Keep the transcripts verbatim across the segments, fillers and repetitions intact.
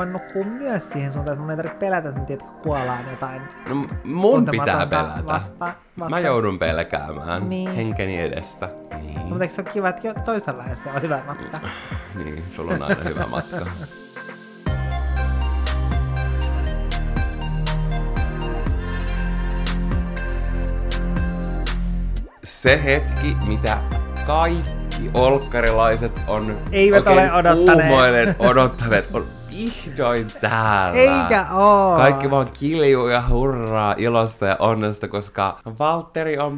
voin nukkua myös siihen suuntaan, että mun ei tarvitse pelätä, että tiedätkö, kuolaan jotain. No mun pitää pelätä. Vasta, vasta. Mä joudun pelkäämään niin. henkeni edestä. Niin. No, mutta eikö se ole kiva, että toisella se on hyvä matka? Niin, sulla on aina hyvä matka. Se hetki, mitä kaikki olkkarilaiset on eivät ole odottaneet. odottaneet, on vihdoin täällä. Eikä oo. Kaikki vaan kiljuu ja hurraa ilosta ja onnesta, koska Valtteri on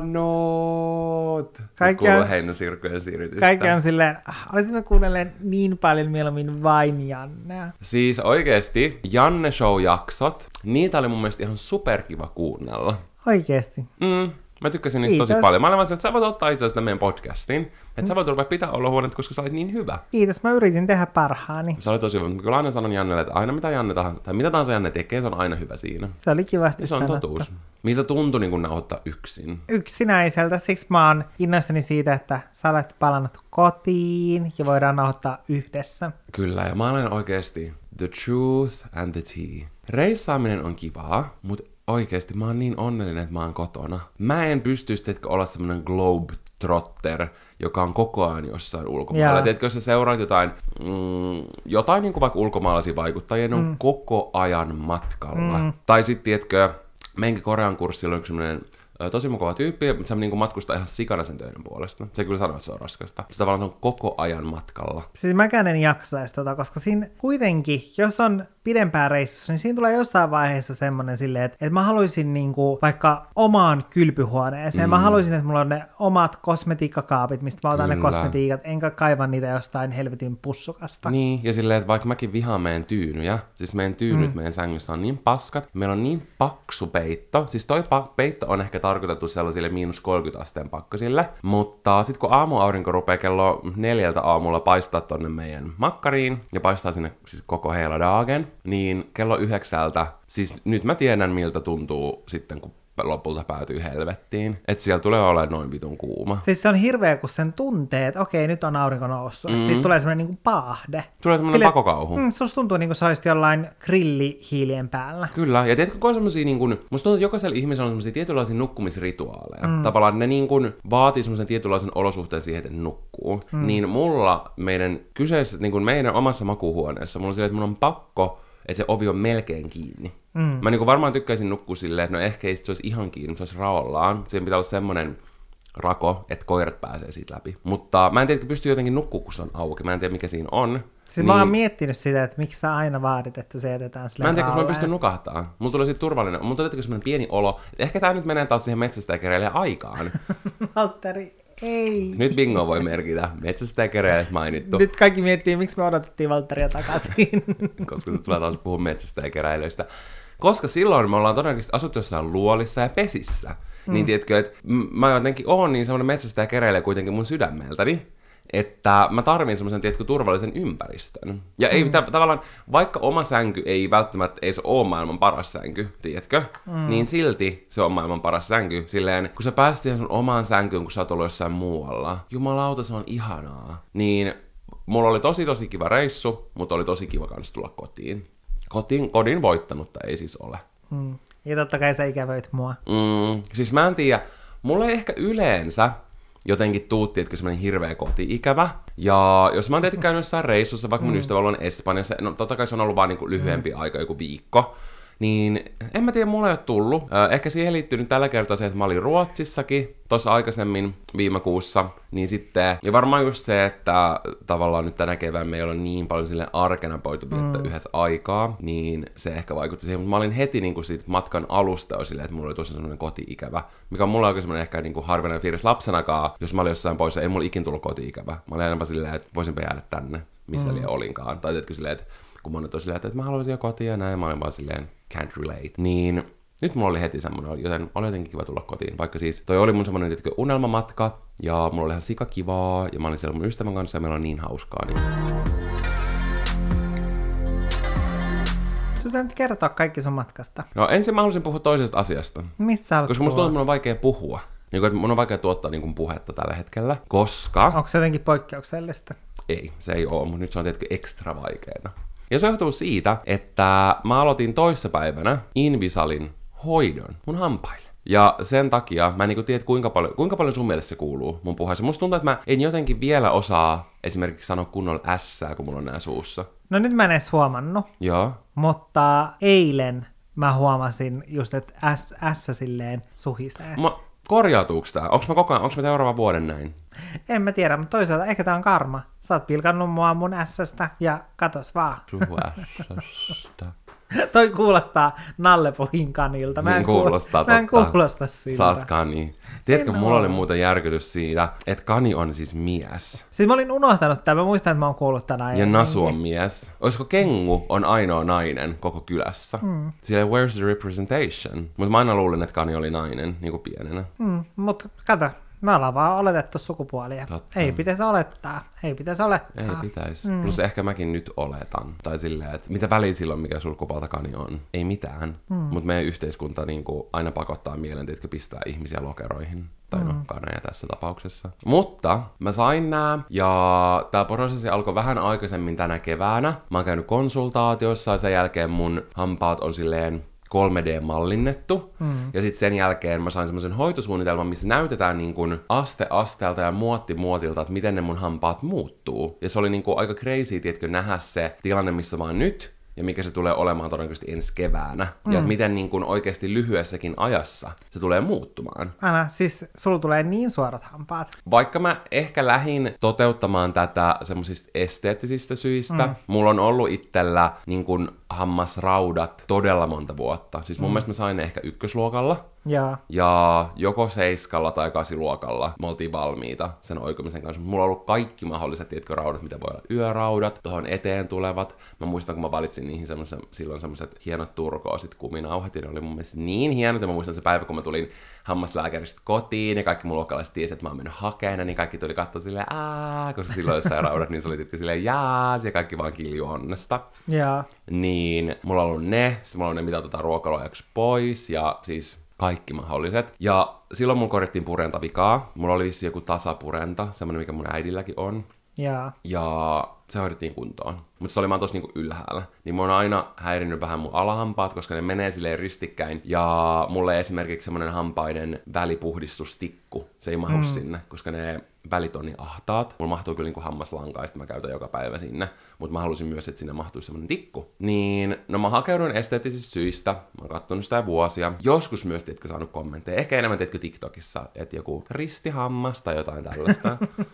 palannut. Kaikki kuuluu on, heinäsirkkujen siirrytystä. Kaikki on silleen, olisimme kuunnelleet niin paljon mieluummin vain Jannea. Siis oikeesti, Janne Show-jaksot, niitä oli mun mielestä ihan superkiva kuunnella. Oikeesti? Mm. Mä tykkäsin niistä tosi paljon. Mä olen vaan että sä voit ottaa itse asiassa meidän podcastin. Että mm. sä voit rupea pitää olohuonetta, koska sä olit niin hyvä. Kiitos, mä yritin tehdä parhaani. Se oli tosi hyvä. Kyllä aina sanon Jannelle, että aina mitä Janne tahansa, tai mitä tahansa Janne tekee, se on aina hyvä siinä. Se oli kivasti ja se on sanottu. Totuus. Miltä tuntui niin kun nauhoittaa yksin? Yksinäiseltä. Siksi mä oon innoissani siitä, että sä olet palannut kotiin ja voidaan nauhoittaa yhdessä. Kyllä, ja mä olen oikeesti the truth and the tea. Reissaaminen on kivaa, mutta oikeesti mä oon niin onnellinen, että mä oon kotona. Mä en pystyisi, teetkö, olla semmonen globetrotter, joka on koko ajan jossain ulkomailla. Teetkö, jos sä seuraat jotain, mm, jotain niin kuin vaikka ulkomaalaisia vaikuttajia, ne on mm. koko ajan matkalla. Mm. Tai sit, tiedätkö, meidänkin Korean kurssilla on semmoinen tosi mukava tyyppi, mutta se niin kuin matkustaa ihan sikana sen töiden puolesta. Se kyllä sanoo, että se on raskasta. Se tavallaan on koko ajan matkalla. Siis mäkään en jaksaisi tota, koska siinä kuitenkin, jos on pidempään reissussa, niin siinä tulee jossain vaiheessa semmoinen silleen, että, että mä haluaisin niinku vaikka omaan kylpyhuoneeseen. Mm. Mä haluaisin, että mulla on ne omat kosmetiikkakaapit, mistä mä otan kyllä ne kosmetiikat, enkä kaiva niitä jostain helvetin pussukasta. Niin, ja silleen, että vaikka mäkin vihaan meidän tyynyjä, siis meidän tyynyt mm. meidän sängystä on niin paskat, meillä on niin paksu peitto, siis toi pa- peitto on ehkä tarkoitettu sellaisille miinus kolmekymmentä asteen pakkasille, mutta sitten kun aamuaurinko rupeaa kello neljältä aamulla paistaa tonne meidän makkariin, ja paistaa sinne siis koko hela dagen, niin kello yhdeksältä, siis nyt mä tiedän miltä tuntuu sitten, kun lopulta päätyy helvettiin. Että siellä tulee olemaan noin vitun kuuma. Siis se on hirveä, kun sen tuntee, että okei, nyt on aurinko noussut. Mm-hmm. Että siitä tulee semmoinen niinku paahde. Tulee semmoinen pakokauhu. Mm, susta tuntuu niin kuin sä olisit jollain grillihiilien päällä. Kyllä, ja tiedätkö, kun on semmosia niin kuin, musta tuntuu, että jokaisella ihmisellä on semmosia tietynlaisia nukkumisrituaaleja. Mm. Tavallaan ne niin kuin vaatii semmoisen tietynlaisen olosuhteen siihen, että nukkuu. Mm. Niin mulla meidän kyseessä, niin kuin meidän omassa makuuhuoneessa, mulla on silleen, että mun on pakko, että se ovi on melkein kiinni. Mm. Mä niinku varmaan tykkäisin nukkua silleen, että no ehkä ei se olisi ihan kiinni, mutta se olisi raollaan. Siinä pitää olla semmonen rako, että koirat pääsee siitä läpi. Mutta mä en tiedä, että pystyy jotenkin nukkua, kun se on auki. Mä en tiedä, mikä siinä on. Siis niin... mä oon miettinyt sitä, että miksi sä aina vaadit, että se jätetään silleen. Mä en tiedä, kun mä pystyn nukahtamaan. Mulla tulee siitä turvallinen. Mulla tulee semmoinen pieni olo, että ehkä tää nyt menee taas siihen metsästäjäkeräilijän aikaan. Valtteri. Ei. Nyt bingo voi merkitä. Metsästäjäkeräilijät mainittu. Nyt kaikki miettii, miksi me odotettiin Valtteria takaisin. Koska tulee taas puhua metsästäjäkeräilijöistä. Koska silloin me ollaan todennäköisesti asuttu jossain luolissa ja pesissä. Mm. Niin tiedätkö, että mä jotenkin oon niin semmoinen metsästäjäkeräilijä kuitenkin mun sydämeltäni, että mä tarvin semmoisen, tiedätkö, turvallisen ympäristön. Ja ei mm. tavallaan, vaikka oma sänky ei välttämättä ei se ole maailman paras sänky, tiedätkö, mm. niin silti se on maailman paras sänky. Silleen, kun sä pääsit siihen sun omaan sänkyyn, kun sä oot ollut jossain muualla, jumalauta, se on ihanaa. Niin mulla oli tosi tosi kiva reissu, mutta oli tosi kiva kans tulla kotiin. Kotiin, kodin voittanutta ei siis ole. Mm. Ja totta kai sä ikävöit mua. Mm, siis mä en tiedä, mulla ei ehkä yleensä jotenkin tuutti, että semmoinen hirveä koti-ikävä. Ja jos mä oon tietenkin käynyt jossain reissussa, vaikka mun mm. ystävällä on Espanjassa, no totta kai se on ollut vaan niinku lyhyempi mm. aika, joku viikko, niin en mä tiedä, mulla ei ole tullut. Ehkä siihen liittyy nyt tällä kertaa se, että mä olin Ruotsissakin tossa aikaisemmin viime kuussa, niin sitten, ja varmaan just se, että tavallaan nyt tänä kevään me ei ole niin paljon sille arkena voitu viettää mm. yhdessä aikaa, niin se ehkä vaikutti siihen, mutta mä olin heti niin kuin siitä matkan alusta jo silleen, että mulla oli tosi semmoinen koti-ikävä, mikä on mulla oikein semmoinen ehkä niin kuin harvinainen fiilis lapsenakaan, jos mä olin jossain pois, ei mulla ikin tullut koti-ikävä. Mä olin enemmän silleen, että voisinpä jäädä tänne, missä mm. liian olinkaan, tai teetkö silleen, että kun monet on silleen, että mä haluaisin jo kotiin ja näin, mä olin vaan silleen, can't relate, niin nyt mulla oli heti semmoinen, joten oli jotenkin kiva tulla kotiin, vaikka siis toi oli mun semmoinen tietkö unelmamatka, ja mulla oli ihan sikakivaa, ja mä olin siellä mun ystävän kanssa, ja meillä oli niin hauskaa. Niin... Sinun nyt kertoa kaikki sun matkasta. No ensin mä haluaisin puhua toisesta asiasta. Mistä sä haluat Koska musta tuntuu, että mun on vaikea puhua. Niin kuin, että mun on vaikea tuottaa niin kuin puhetta tällä hetkellä, koska... Onko se jotenkin poikkeuksellista? Ei, se ei oo, mutta nyt se on tietenkin ekstra vaikeeta. Ja se johtuu siitä, että mä aloitin toissapäivänä Invisalin hoidon mun hampaille. Ja sen takia mä en niinku tiedä, kuinka paljon, kuinka paljon sun mielestä se kuuluu mun puheessa. Musta tuntuu, että mä en jotenkin vielä osaa esimerkiksi sanoa kunnolla ässää, kun mulla on nää suussa. No nyt mä en edes huomannut. Joo. Mutta eilen mä huomasin just, että äs, ässä silleen suhisee. Mä, korjautuuko tää? Onks mä koko ajan, onks mä seuraavan vuoden näin? En mä tiedä, mutta toisaalta ehkä tää on karma. Sä oot pilkannut mua mun ässästä ja katos vaan. Suu ässästä. Toi kuulostaa Nallepohin kanilta. Mä en, kuulostaa, kuulosta, mä en kuulosta siltä. Sä oot kani. Tiedätkö, mulla oli muuten järkytys siitä, että kani on siis mies. Siis mä olin unohtanut tämän. Mä muistan, että mä oon kuullut tänään. Ja Nasu on mies. Olisiko Kengu on ainoa nainen koko kylässä? Mm. Sillä where's the representation? Mutta mä aina luulin, että kani oli nainen, niin kuin pienenä. Mm, mutta kato. Me ollaan vaan oletettu sukupuolia. Totta. Ei pitäisi olettaa. Ei pitäisi olettaa. Ei pitäisi. Mm. Plus ehkä mäkin nyt oletan. Tai silleen, että mitä väliä silloin, mikä sukupuoltakani on? Ei mitään. Mm. Mutta meidän yhteiskunta niin kuin aina pakottaa mielen, että pistää ihmisiä lokeroihin. Tai mm. no, kaneja tässä tapauksessa. Mutta mä sain nää, ja tää prosessi alkoi vähän aikaisemmin tänä keväänä. Mä oon käynyt konsultaatiossa, ja sen jälkeen mun hampaat on silleen kolme D-mallinnettu, mm. ja sitten sen jälkeen mä sain semmoisen hoitosuunnitelman, missä näytetään niin kuin aste asteelta ja muotti muotilta, että miten ne mun hampaat muuttuu. Ja se oli niin kuin aika crazy, tiedätkö, nähdä se tilanne, missä mä oon nyt, ja mikä se tulee olemaan todennäköisesti ensi keväänä. Mm. Ja että miten niin kuin oikeasti lyhyessäkin ajassa se tulee muuttumaan. Anna, siis sulla tulee niin suorat hampaat. Vaikka mä ehkä lähdin toteuttamaan tätä semmoisista esteettisistä syistä, mm. mulla on ollut itsellä niin kuin hammasraudat todella monta vuotta. Siis mun mm. mielestä mä sain ne ehkä ykkösluokalla. Ja. ja joko seiskalla tai kasiluokalla me oltiin valmiita sen oikomisen kanssa. Mulla on ollut kaikki mahdolliset, tiedätkö, raudat, mitä voi olla yöraudat, tuohon eteen tulevat. Mä muistan, kun mä valitsin niihin silloin semmoiset hienot turkoosit kuminauhat, ja ne oli mun mielestä niin hienot, ja mä muistan se päivä, kun mä tulin hammaslääkäristä kotiin, ja kaikki mun luokkalaiset tiesi, että mä oon mennyt hakeena, niin kaikki tuli katsoa silleen, aah, koska silloin jossain raudat, niin se oli tietysti silleen, jaas, ja kaikki vaan kilju onnesta. Ja. Niin, mulla on ollut ne, sitten mulla on ne, mitä otetaan ruokailuajaksi pois, ja siis kaikki mahdolliset. Ja silloin mulla korjattiin purentavikaa. Mulla oli vissi joku tasapurenta, semmonen mikä mun äidilläkin on. Ja, ja se hoidettiin kuntoon. Mutta se oli vaan tossa niinku ylhäällä. Niin mä oon aina häirinnyt vähän mun alahampaat, koska ne menee silleen ristikkäin. Ja mulle esimerkiksi semmonen hampaiden välipuhdistustikku, se ei mahdu mm. sinne, koska ne välit on niin ahtaat. Mulla mahtuu kyllä niinku hammaslankaa, ja mä käytän joka päivä sinne. Mutta mä halusin myös, että sinne mahtuisi semmonen tikku. Niin, no mä hakeuduin esteettisistä syistä. Mä oon kattonut sitä vuosia. Joskus myös, tiedätkö, saanut kommentteja. Ehkä enemmän, tiedätkö, TikTokissa, että joku ristihammas tai jotain tällaista.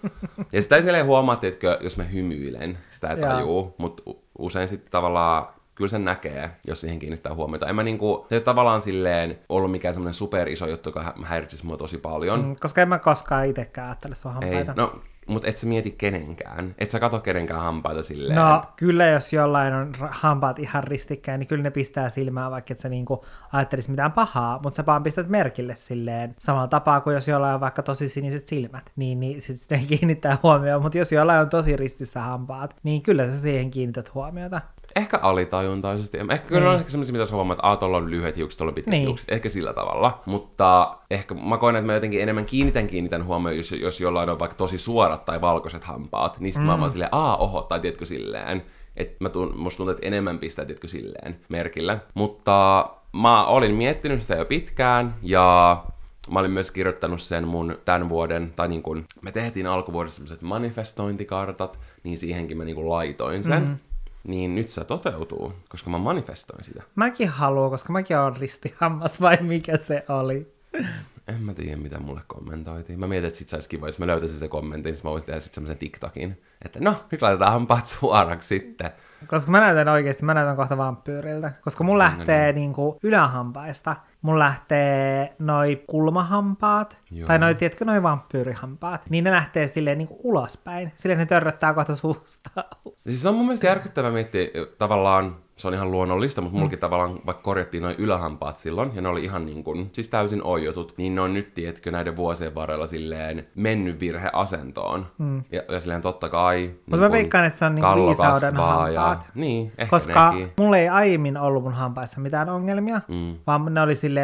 Ja sitä ei silleen huomaa, tiedätkö, jos mä hymyilen. Sitä ei tajuu. Mutta usein sitten tavallaan kyllä sen näkee, jos siihen kiinnittää huomiota. En mä niinku, se ei ole tavallaan silleen ollut mikään semmoinen super iso juttu, joka häiritsisi mua tosi paljon. Mm, koska en mä koskaan itsekään ajattele sun hampaita. Ei, no, mutta et sä mieti kenenkään. Et sä kato kenenkään hampaita silleen. No kyllä, jos jollain on hampaat ihan ristikkäin, niin kyllä ne pistää silmään, vaikka et sä niinku ajattelisi mitään pahaa, mutta sä vaan pistät merkille silleen. Samalla tapaa kuin jos jollain on vaikka tosi siniset silmät, niin, niin sit ne kiinnittää huomioon. Mutta jos jollain on tosi ristissä hampaat, niin kyllä sä siihen kiinnität huomiota. Ehkä alitajuntaisesti. Ehkä kyllä niin. On ehkä semmoisia, mitä sä huomaat, että tuolla on lyhyet hiukset, tuolla on pitkät niin. hiukset. Ehkä sillä tavalla. Mutta ehkä mä koen, että mä jotenkin enemmän kiinnitän kiinnitän huomioon, jos, jos jollain on vaikka tosi suorat tai valkoiset hampaat, niin sit mm. mä vaan silleen, aa, oho, tai tiedätkö silleen. Että mä tuun, musta tuntuu, että enemmän pistää, tiedätkö silleen, merkille. Mutta mä olin miettinyt sitä jo pitkään, ja mä olin myös kirjoittanut sen mun tämän vuoden, tai niin kun me tehtiin alkuvuodessa sellaiset manifestointikartat, niin siihenkin mä niin kun laitoin sen. Mm. Niin nyt se toteutuu, koska mä manifestoin sitä. Mäkin haluan, koska mäkin oon ristihammas, vai mikä se oli? En mä tiedä, mitä mulle kommentoitiin. Mä mietin, että sit sais kiva, jos mä löytäisin se kommentin, niin mä voisin tehdä sit semmosen TikTokin. Että no, nyt laitetaan hampaat suoraksi sitten. Koska mä näytän oikeesti, mä näytän kohta vampyyriltä. Koska mun lähtee no, niinku ylähampaista. Mun lähtee noi kulmahampaat. Joo. Tai noi, tiedätkö, noi vampyyrihampaat. Niin ne lähtee silleen niinku ulospäin. Silleen ne törröttää kohta suusta. Siis se on mun mielestä järkyttävää miettiä tavallaan. Se on ihan luonnollista, mutta mullakin mm. tavallaan vaikka korjattiin noin ylähampaat silloin, ja ne oli ihan niin kuin, siis täysin oijotut, niin ne on nyt, tiedätkö, näiden vuosien varrella silleen mennyt virheasentoon. Mm. Ja, ja silleen totta kai. Mutta niin mä veikkaan, että se on niin viisauden hampaat. Ja, niin, ehkä koska nekin. mulla ei aiemmin ollut mun hampaissa mitään ongelmia, mm. vaan ne oli silleen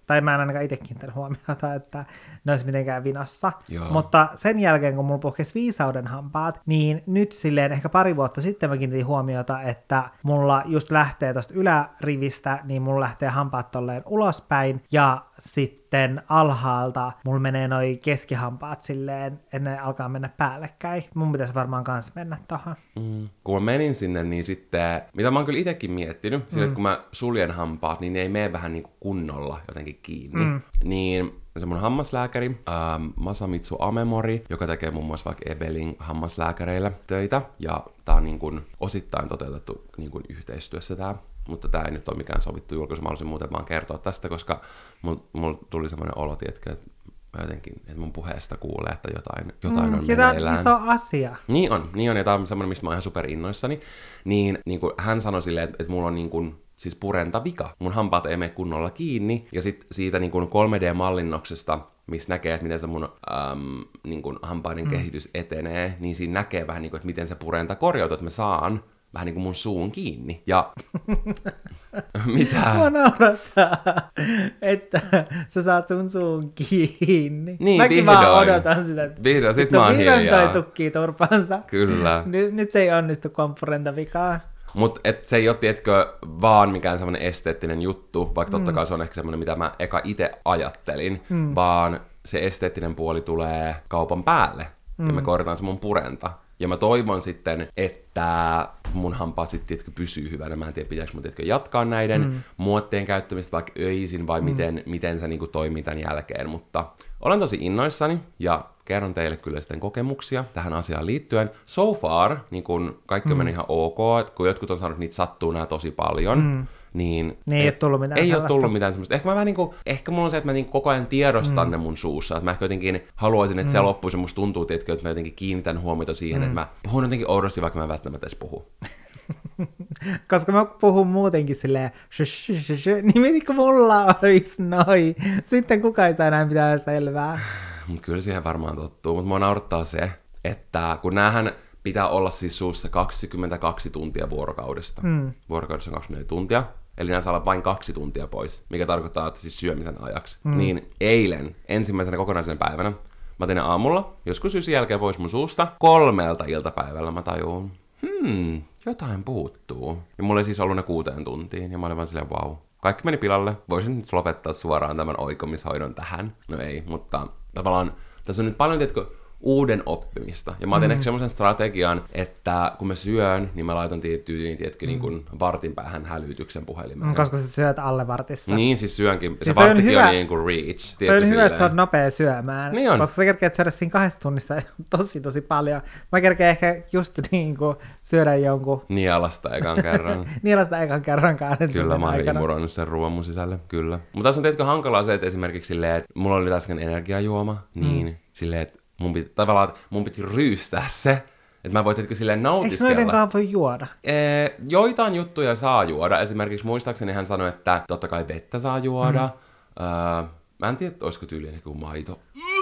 tai mä en ainakaan itse kiinnittänyt huomiota, että ne olisi mitenkään vinossa. Joo. Mutta sen jälkeen, kun mulla puhkesi viisauden hampaat, niin nyt silleen ehkä pari vuotta sitten mä kiinnitin huomiota, että mulla just lähtee tosta ylärivistä, niin mulla lähtee hampaat tolleen ulospäin, ja sitten alhaalta mulla menee noi keskihampaat silleen, ennen alkaa mennä päällekkäin. Mun pitäisi varmaan kans mennä tohon. Mm. Kun mä menin sinne, niin sitten, mitä mä oon kyllä itsekin miettinyt, mm. sillä, että kun mä suljen hampaat, niin ne ei mene vähän niin kuin kunnolla jotenkin kiinni. Mm. Niin se mun hammaslääkäri, ähm, Masamitsu Amemori, joka tekee muun muassa vaikka Ebelin hammaslääkäreillä töitä, ja tää on niin kuin osittain toteutettu niin kuin yhteistyössä tää, mutta tää ei nyt ole mikään sovittu julkaisu, mä haluaisin muuten vaan kertoa tästä, koska mulla mul tuli semmoinen olo, tiedätkö, että jotenkin, että mun puheesta kuulee, että jotain, jotain mm, on meneillään. Tämä on iso asia. Niin on, niin on, ja tää on semmoinen, mistä mä oon ihan superinnoissani. Niin, niin kuin hän sanoi silleen, että, että mulla on niin kuin, siis purentavika. Mun hampaat ei mene kunnolla kiinni, ja sit siitä niin kuin kolme D-mallinnoksesta, missä näkee, että miten se mun äm, niin kuin hampaiden mm. kehitys etenee, niin siinä näkee vähän niin kuin, että miten se purenta korjautuu, että mä saan vähän niin kuin mun suun kiinni. Ja mitä? Mua naurattaa, että sä saat sun suun kiinni. Niin, mäkin vihdoin. Vaan odotan sitä. Että vihdoin, sit mä oon hiljaa. Vihdoin toi tukkii turpansa. Kyllä. Nyt, nyt se ei onnistu, kun on purentavikaa. Mutta se ei ole, tiedätkö, vaan mikään semmoinen esteettinen juttu, vaikka totta kai se on ehkä semmoinen, mitä mä eka itse ajattelin, mm. vaan se esteettinen puoli tulee kaupan päälle, mm. ja me korjataan se mun purenta. Ja mä toivon sitten, että mun hampaat sitten, tiedätkö, pysyy hyvänä. Mä en tiedä, pitääkö mun, tiedätkö, jatkaa näiden mm. muotteen käyttämistä vaikka öisin, vai mm. miten, miten se niinku toimii tämän jälkeen. Mutta olen tosi innoissani, ja kerron teille kyllä sitten kokemuksia tähän asiaan liittyen. So far, niin kun kaikki on mennyt ihan ok, että kun jotkut on sanonut, että niitä sattuu nää tosi paljon, mm. niin ei, ole tullut mitään, ei ole tullut mitään semmoista. Ehkä, mä vähän niin kuin, ehkä mulla on se, että mä niin koko ajan tiedostan mm. ne mun suussa. Että mä ehkä jotenkin haluaisin, että mm. se loppuisi, musta tuntuu, tietkö, että mä jotenkin kiinnitän huomiota siihen, mm. että mä puhun jotenkin oudosti, vaikka mä en välttämättä edes puhu. Koska mä puhun muutenkin silleen, niin mietitkö mulla olisi noi. Sitten kukaan ei saa enää mitään selvää. Mut kyllä siihen varmaan tottuu, mutta mua naurattaa se, että kun näähän pitää olla siis suussa kaksikymmentäkaksi tuntia vuorokaudesta. Mm. Vuorokaudessa on kaksikymmentäneljä tuntia, eli nämä saa olla vain kaksi tuntia pois, mikä tarkoittaa, että siis syömisen ajaksi. Mm. Niin eilen, ensimmäisenä kokonaisen päivänä, mä tein aamulla, joskus ysin jälkeen pois mun suusta, kolmelta iltapäivällä mä tajuun, hmm, jotain puuttuu. Ja mulla ei siis ollut ne kuuteen tuntiin, ja mä olin vaan silleen, vau. Wow. Kaikki meni pilalle, voisin nyt lopettaa suoraan tämän oikomishoidon tähän. No ei, mutta tavallaan tässä on nyt paljon, tiedätkö, uuden oppimista. Ja mä otin mm. ehkä semmoisen strategian, että kun mä syön, niin mä laitan tyyliin, tiedätkö, mm. niin kuin vartin päähän hälytyksen puhelimeen. Koska sä syöt alle vartissa. Niin, siis syönkin. Siis se varttikin on, hyvä, on niin kuin reach. Toi on hyvä, että sä oot nopea syömään. Niin on. Koska sä kerkeät syödä siinä kahdessa tunnissa tosi tosi paljon. Mä kerkeen ehkä just niin kuin syödä jonkun... Nialasta ekan kerran. Nialasta ekan kerran kahden Kyllä, mä oon imuroinut sen ruoan mun sisälle, kyllä. Mutta tässä on tietenkin hankalaa se, että esimerkiksi silleen, että mulla oli äsken energiajuoma, niin mm. silleen, että mun piti, tavallaan, että mun piti ryystää se, että mä voin tietenkin silleen nautiskella. Eikö noidenkaan voi juoda? Ee, joitain juttuja saa juoda. Esimerkiksi muistaakseni hän sanoi, että totta kai vettä saa juoda. Mm. Öö, mä en tiedä, olisiko tyyliin joku maito.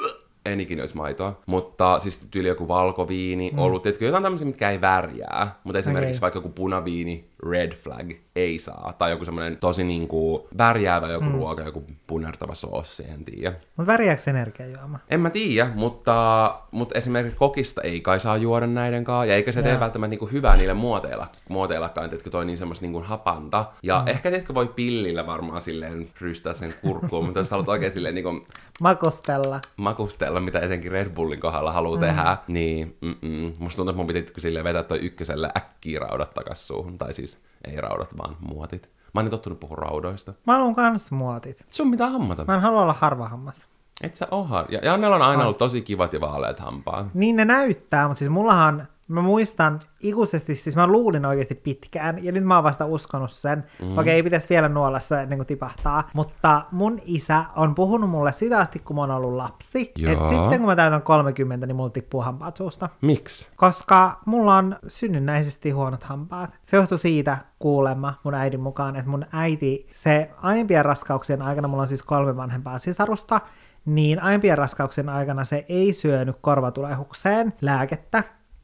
En ikinä olisi maitoa. Mutta siis tyyli joku valkoviini, mm. ollut, tietenkin jotain tämmöisiä, mitkä ei värjää. Mutta esimerkiksi okay. vaikka joku punaviini, red flag, ei saa. Tai joku semmoinen tosi niinku värjäävä joku mm. ruoka, joku punertava soossi, en tiedä. Mutta värjääkö energiajuoma? En mä tiedä, mutta, mutta esimerkiksi kokista ei kai saa juoda näiden kanssa. Ja eikä se tee välttämättä niinku hyvää niille muoteilla, muoteillakaan, että toi niin semmoista niinku hapanta. Ja mm. ehkä tietkö voi pillillä varmaan silleen rystää sen kurkkuun, mutta jos haluat oikein silleen niinku... Makustella. Makustella, mitä etenkin Red Bullin kohdalla haluaa mm. tehdä, niin mm-mm. musta tuntuu, että mun piti silleen vetää toi ykköselle äkkiä raudat takas suuhun. Tai siis ei raudat, vaan muotit. Mä oon tottunut puhua raudoista. Mä haluan kans muotit. Sun pitää hammata. Mä en halua olla harva hammas. Et sä oha. Ja Jannella on aina on. ollut tosi kivat ja vaaleat hampaat. Niin ne näyttää, mutta siis mullahan... Mä muistan ikuisesti, siis mä luulin oikeasti pitkään, ja nyt mä oon vasta uskonut sen. Mm. Okei, ei pitäisi vielä nuolla sitä ennen kuin tipahtaa. Mutta mun isä on puhunut mulle sitä asti, kun mä oon ollut lapsi. Että sitten kun mä täytän kolmekymmentä, niin mulla tippuu hampaat suusta. Miksi? Koska mulla on synnynnäisesti huonot hampaat. Se johtui siitä kuulemma mun äidin mukaan, että mun äiti, se aiempien raskauksien aikana, mulla on siis kolme vanhempaa sisarusta, niin aiempien raskauksien aikana se ei syönyt korvatulehukseen lääkettä.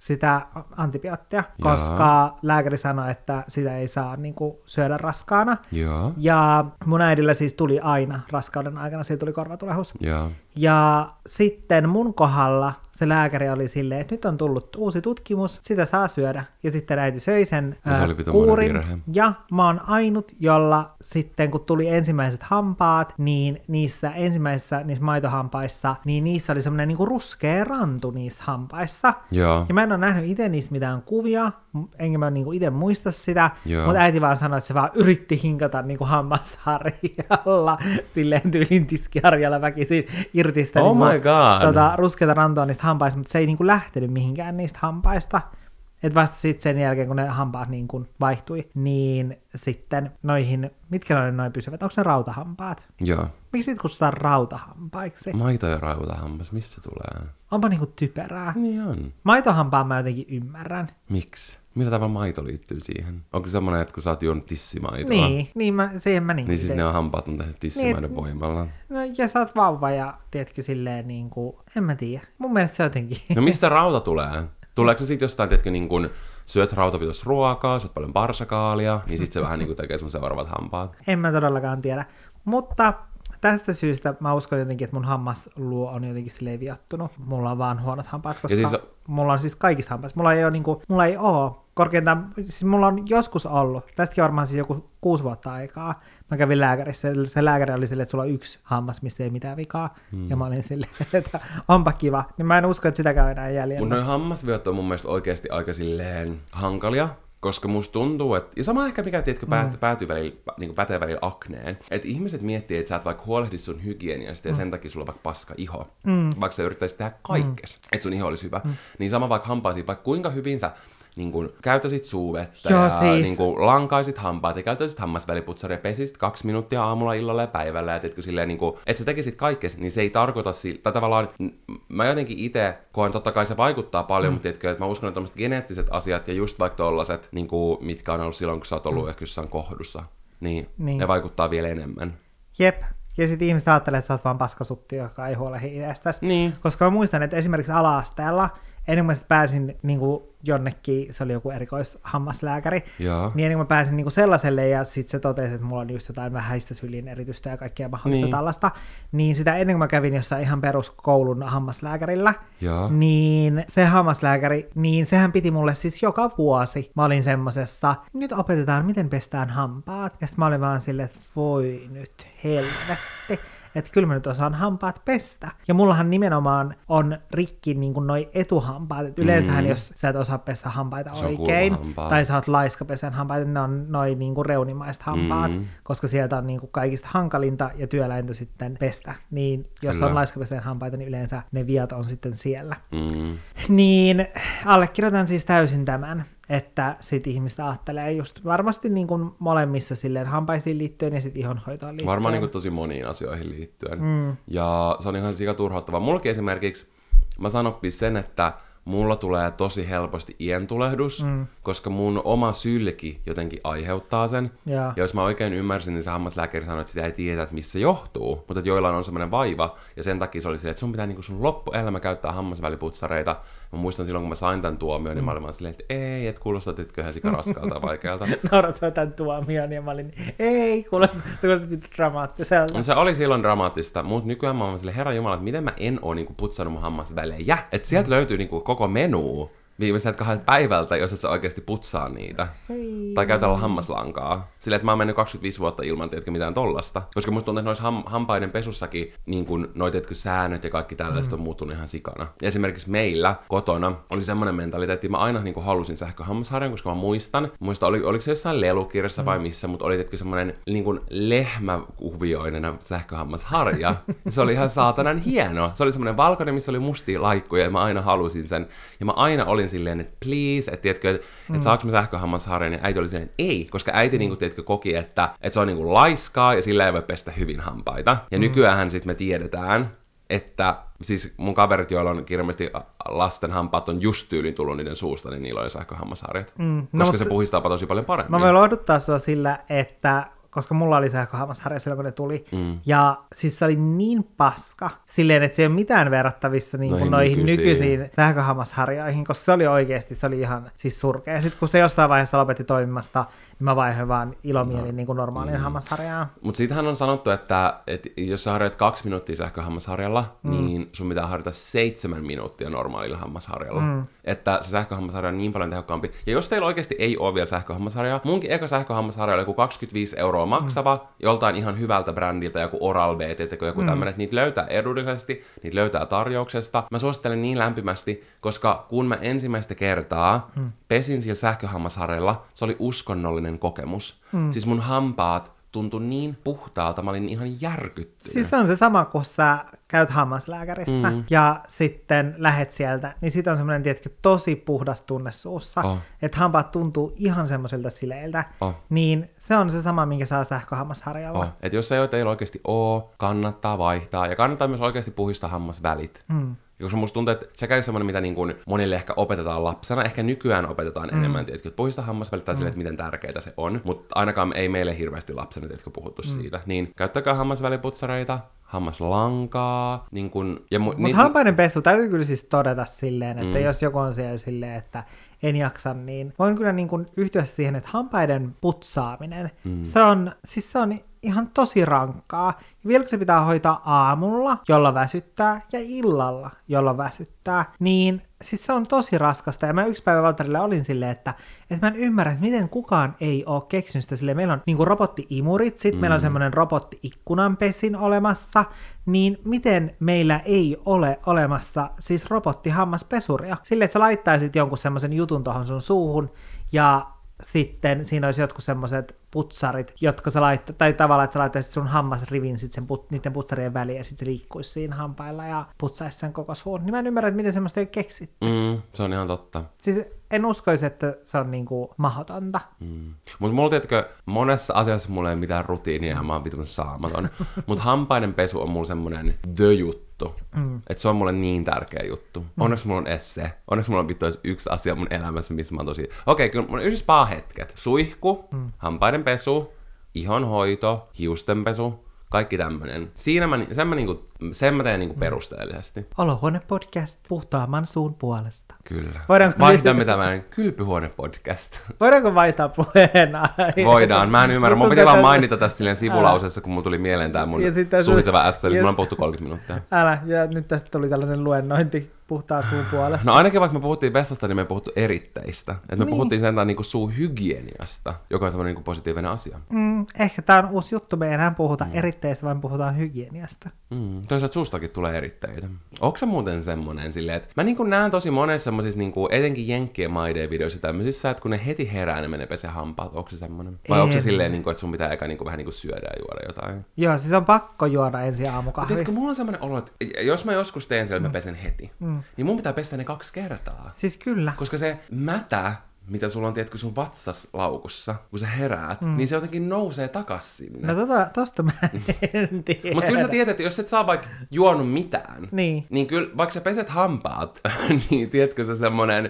sitä antibioottia, koska Jaa. lääkäri sanoi, että sitä ei saa niin kuin, syödä raskaana. Jaa. Ja mun äidillä siis tuli aina raskauden aikana, siitä tuli korvatulehus. Jaa. Ja sitten mun kohdalla se lääkäri oli silleen, että nyt on tullut uusi tutkimus, sitä saa syödä. Ja sitten äiti söi sen ää, kuurin. Ja mä oon ainut, jolla sitten kun tuli ensimmäiset hampaat, niin niissä ensimmäisissä niissä maitohampaissa, niin niissä oli semmoinen niinku ruskea rantu niissä hampaissa. Joo. Ja mä en ole nähnyt itse niistä mitään kuvia, enkä mä niinku itse muista sitä, Joo. mutta äiti vaan sanoi, että se vaan yritti hinkata niinku hammasharjalla, silleen tyylin tiskiharjalla väkisin irti sitä oh niinku, tota, God. ruskeata rantua niistä hampaista, mutta se ei niinku lähtenyt mihinkään niistä hampaista. Että vasta sitten sen jälkeen, kun ne hampaat niin kun vaihtui, niin sitten noihin, mitkä ne noin pysyvät, onko ne rautahampaat? Joo. Miksi niitä kutsutaan rautahampaiksi? Maito ja rautahampas, mistä tulee? Onpa niinku typerää. Niin on. Maitohampaan mä jotenkin ymmärrän. Miksi? Millä tavalla maito liittyy siihen? Onko se semmoinen, että kun sä oot juonut tissimaitoa? Niin, niin mä, siihen mä niin Niin siis ne on hampaat on tehty tissimaidon niin, voimalla. No ja sä oot vauva ja tiedätkö silleen niinku, en mä tiedä. Mun mielestä se jotenkin. No mistä rauta tulee? Tuleeko se sitten jostain, tiedätkö, niin kun syöt rautapitoista ruokaa, syöt paljon barsakaalia, niin sitten se vähän niin kuin tekee sun seuraavat hampaat? En mä todellakaan tiedä. Mutta tästä syystä mä uskon jotenkin, että mun hammasluo on jotenkin silleen viattunut. Mulla on vaan huonot hampaat, koska siis... mulla on siis kaikissa hampaissa. Mulla ei ole, niinku, mulla ei ole korkeintaan, siis mulla on joskus ollut, tästäkin varmaan siis joku kuusi vuotta aikaa. Mä kävin lääkärissä, se lääkäri oli silleen, että sulla on yksi hammas, missä ei mitään vikaa. Hmm. Ja mä olin silleen, että onpa kiva. Niin mä en usko, että sitäkään enää jäljellä. Mun noin hammasviot on mun mielestä oikeasti aika silleen hankalia. Koska musta tuntuu, että, ja sama ehkä mikä tiedätkö, päät, mm. päätyy välillä, niin pätee välillä akneen, että ihmiset miettii, että sä et vaikka huolehdi sun hygieniasta mm. ja sen takia sulla on vaikka paska iho, mm. vaikka sä yrittäisit tehdä kaikkes, mm. että sun iho olisi hyvä, mm. niin sama vaikka hampaisiin, vaikka kuinka hyvin sä niin kun käytäisit suuvettä Joo, ja siis... niin kun lankaisit hampaat ja käytäisit hammasväliputsaria ja pesisit kaksi minuuttia aamulla, illalla ja päivällä ja teetkö silleen, niin kun, että sä tekisit kaikkes, niin se ei tarkoita sillä, tai tavallaan mä jotenkin itse koen, totta kai se vaikuttaa paljon, mm. mutta tiedätkö, että mä uskon, että tommoset geneettiset asiat ja just vaikka tollaset, niin kun, mitkä on ollut silloin, kun sä oot ollut mm. ehkä jossain kohdussa, niin, niin ne vaikuttaa vielä enemmän. Jep. Ja sitten ihmiset ajattelee, että sä oot vaan paskasutti, joka ei huolehdi itsestäsi. Niin. Koska mä muistan, että esimerkiksi ala-asteella ennen kuin mä pääsin niin kuin jonnekin, se oli joku erikoishammaslääkäri, Jaa. niin ennen kuin mä pääsin niin kuin sellaiselle, ja sitten se totesi, että mulla on just jotain vähäistä sylin eritystä ja kaikkea mahdollista niin. tällaista, niin sitä ennen kuin mä kävin jossain ihan peruskoulun hammaslääkärillä, Jaa. niin se hammaslääkäri, niin sehän piti mulle siis joka vuosi. Mä olin semmosessa, nyt opetetaan, miten pestään hampaat, ja sitten mä olin vaan silleen, että voi nyt helvetti. Että kyllä mä nyt osaan hampaat pestä. Ja mullahan nimenomaan on rikki niin kuin noi etuhampaat. Et yleensähän, mm. jos sä et osaa pesä hampaita oikein, tai sä oot laiska pesän hampaita, ne on noi niin kuin reunimaiset hampaat, mm. koska sieltä on niin kuin kaikista hankalinta ja työläintä sitten pestä. Niin jos kyllä. on laiska pesän hampaita, niin yleensä ne viat on sitten siellä. Mm. Niin allekirjoitan siis täysin tämän. Että sit ihmistä ajattelee just varmasti niin kuin molemmissa silleen hampaisiin liittyen ja sit ihonhoitoon liittyen. Varmaan niin kuin tosi moniin asioihin liittyen. Mm. Ja se on ihan sikaturhauttavaa. Mullakin esimerkiksi, mä sanopin sen, että mulla tulee tosi helposti ientulehdus, mm. koska mun oma sylki jotenkin aiheuttaa sen. Ja. ja jos mä oikein ymmärsin, niin se hammaslääkäri sanoi, että sitä ei tiedä, että missä se johtuu. Mutta että joillain on semmoinen vaiva, ja sen takia se oli silleen, että sun pitää niin kuin sun loppuelämä käyttää hammasväliputsareita. Mä muistan silloin, kun mä sain tämän tuomion, niin mä olin vaan silleen, että ei, et kuulostat etköhän sika raskaalta vaikealta. Naurataan tämän tuomion, ja mä olin, ei, kuulostat, se kuulostat dramaattiselta. Se oli silloin dramaattista, mutta nykyään mä oon silleen, herra jumala, että miten mä en oo niin kuin putsannut mun hammasvälejä. Että sieltä mm. löytyy niin kuin koko menu viimeiseltä kahdelta päivältä, jos et sä oikeasti putsaa niitä. Hei. Tai käytellä hammaslankaa. Silleen, että mä oon mennyt kaksikymmentäviisi vuotta ilman, tiedätkö, mitään tollasta. Koska musta tuntuu, että noissa ham- hampaiden pesussakin niin kun noi, tiedätkö, säännöt ja kaikki tällaiset mm. on muuttunut ihan sikana. Ja esimerkiksi meillä kotona oli semmoinen mentaliteetti, mä aina niin kun halusin sähköhammasharjan, koska mä muistan. Muistan, oli, oliko se jossain lelukirjassa mm. vai missä, mutta oli tiedätkö, semmoinen niin kun lehmäkuvioinen sähköhammasharja. Se oli ihan saatanan hieno. Se oli semmoinen valkoinen, missä oli mustia laikkuja ja mä aina halusin sen. Ja mä aina olin silleen, että please, että tiedätkö, että mm. et saaks mä sähköhammasharjan, ja äiti oli silleen, ei, koska äiti niinku, tiedätkö, koki, että, että se on niinku laiskaa, ja sillä ei voi pestä hyvin hampaita. Ja mm. nykyäänhän sit me tiedetään, että siis mun kaverit, joilla on kirjallisesti lasten hampaat on just tyylin tullut niiden suusta, niin niillä on sähköhammasharjat. Mm. No, koska se puhistaa tosi paljon paremmin. Mä voin lohduttaa sua sillä, että koska mulla oli sähköhammasharja silloin, kun ne tuli. Mm. Ja siis se oli niin paska, silleen, että se ei ole mitään verrattavissa niin kuin noihin noihin nykyisiin. nykyisiin sähköhammasharjoihin, koska se oli oikeasti, se oli ihan siis surkea. Sitten kun se jossain vaiheessa lopetti toimimasta, niin mä vaihoin vaan ilomielin no. niin kuin normaalin mm. hammasharjaan. Mutta siitähän on sanottu, että, että jos sä harjoit kaksi minuuttia sähköhammasharjalla, mm. niin sun pitää harjoita seitsemän minuuttia normaalilla hammasharjalla. Mm. Että se sähköhammasharja on niin paljon tehokkaampi. Ja jos teillä oikeasti ei ole vielä sähköhammasharjaa, munkin eka sähköhammasharja oli joku kaksikymmentäviisi euroa maksava, mm. joltain ihan hyvältä brändiltä, joku Oral-B, teettekö joku mm. tämmönen, että niitä löytää edullisesti, niitä löytää tarjouksesta. Mä suosittelen niin lämpimästi, koska kun mä ensimmäistä kertaa mm. pesin sillä sähköhammasharjalla, se oli uskonnollinen kokemus. Mm. Siis mun hampaat tuntui niin puhtaalta, mä olin ihan järkyttynyt. Siis se on se sama, kun sä käyt hammaslääkärissä mm. ja sitten lähet sieltä, niin sit on semmoinen, tietkö, tosi puhdas tunne suussa, oh. että hampaat tuntuu ihan semmoisilta sileiltä, oh. niin se on se sama, minkä saa sähköhammasharjalla. Oh. Että jos ei teillä oikeasti oo, kannattaa vaihtaa, ja kannattaa myös oikeasti puhistaa hammasvälit. Mm. Koska musta tuntuu, että se käy semmoinen, mitä niin kuin monille ehkä opetetaan lapsena, ehkä nykyään opetetaan mm. enemmän, tiedätkö, että puhista hammasvälit tai mm. sille, että miten tärkeää se on, mutta ainakaan ei meille hirveästi lapsena, tiedätkö, puhuttu mm. siitä. Niin käyttäkää hammasväliputsareita, hammaslankaa, niin kun... Mu- mutta niin, hampaiden pesu täytyy kyllä siis todeta silleen, että mm. jos joku on siellä silleen, että en jaksa, niin voin kyllä niin kuin yhtyä siihen, että hampaiden putsaaminen, mm. se on, siis se on ihan tosi rankkaa. Ja vielä kun se pitää hoitaa aamulla, jolla väsyttää, ja illalla, jolla väsyttää, niin siis se on tosi raskasta. Ja mä yksi päivä Valtterille olin silleen, että, että mä en ymmärrä, että miten kukaan ei ole keksinyt sitä silleen. Meillä on niinku robotti-imurit, sit mm. meillä on semmoinen robotti-ikkunanpesin olemassa, niin miten meillä ei ole olemassa siis robottihammaspesuria? Silleen, että sä laittaisit jonkun semmoisen jutun tohon sun suuhun, ja sitten siinä olisi jotkut semmoiset putsarit, jotka sä laittaa, tai tavallaan, että sä laittaisit sun hammasrivin sit sen put, niiden putsarien väliin, ja sitten se liikkuisi siinä hampailla ja putsaisi sen koko suun. Niin mä en ymmärrä, että miten semmoista ei keksitty. Mm, se on ihan totta. Siis en uskoisi, että se on niinku mahdotonta. Mm. Mutta mulla tiedätkö, monessa asiassa mulla ei mitään rutiinia, ja mä oon vitun saamaton. Mutta hampaiden pesu on mulla semmonen the juttu. Mm. Että se on mulle niin tärkeä juttu. Mm. Onneksi mulla on esse. Onneksi mulla on vittu yksi asia mun elämässä, missä mä oon tosi... Okei, okay, kyllä mulla on yhdessä spa-hetket. Suihku, mm. hampaiden pesu, ihonhoito, hiustenpesu, kaikki tämmönen. Siinä mä, sen mä, niinku, sen mä teen niinku perusteellisesti. Olohuone-podcast puhtaamman suun puolesta. Kyllä. Voidaanko Vaihdamme tämän kylpyhuone-podcast. Voidaanko vaihtaa puheenaihe? Voidaan. Mä en ymmärrä. Mun piti vaan mainita tästä silleen sivulauseessa, kun mulla tuli mieleen tää mun suhiseva ässä, eli mulla on puhuttu kolmekymmentä minuuttia. Älä, ja nyt tästä tuli tällainen luennointi puhtaan suun puolesta. No ainakin vaikka me puhuttiin vessasta, niin me puhuttu eritteistä. Että me niin. puhuttiin sentään niinku suuhygieniasta, joka on semmoinen niinku positiivinen asia. Mm, ehkä tää on uusi juttu. Me ei enää puhuta mm. eritteistä, vaan puhutaan hygieniasta. Mm, toisaalta suustakin tulee eritteitä. Onko se muuten semmonen silleen, että mä niinku näen tosi monessa semmoisissa niinku, etenkin jenkkien maiden videoissa tämmöisissä, että kun ne heti herää, ne menee pesee hampaat. Onko se semmonen? Vai onko se silleen, niinku, että sun pitää eka niinku, vähän niinku syödä ja juoda jotain? Joo, siis on pakko juoda ensin aamukahvi. Tiedätkö, mulla on semmonen olo, että jos mä joskus teen siellä, että mä pesen heti, mm. niin mun pitää pestä ne kaksi kertaa. Siis kyllä. Koska se mätä, mitä sulla on, tiedätkö, sun vatsaslaukussa, kun sä heräät, mm. niin se jotenkin nousee takas sinne. No tota, tosta mä en tiedä. Mutta kyllä sä tiedät, että jos et saa vaikka juonut mitään, niin, niin kyllä vaikka sä peset hampaat, niin tiedätkö se semmonen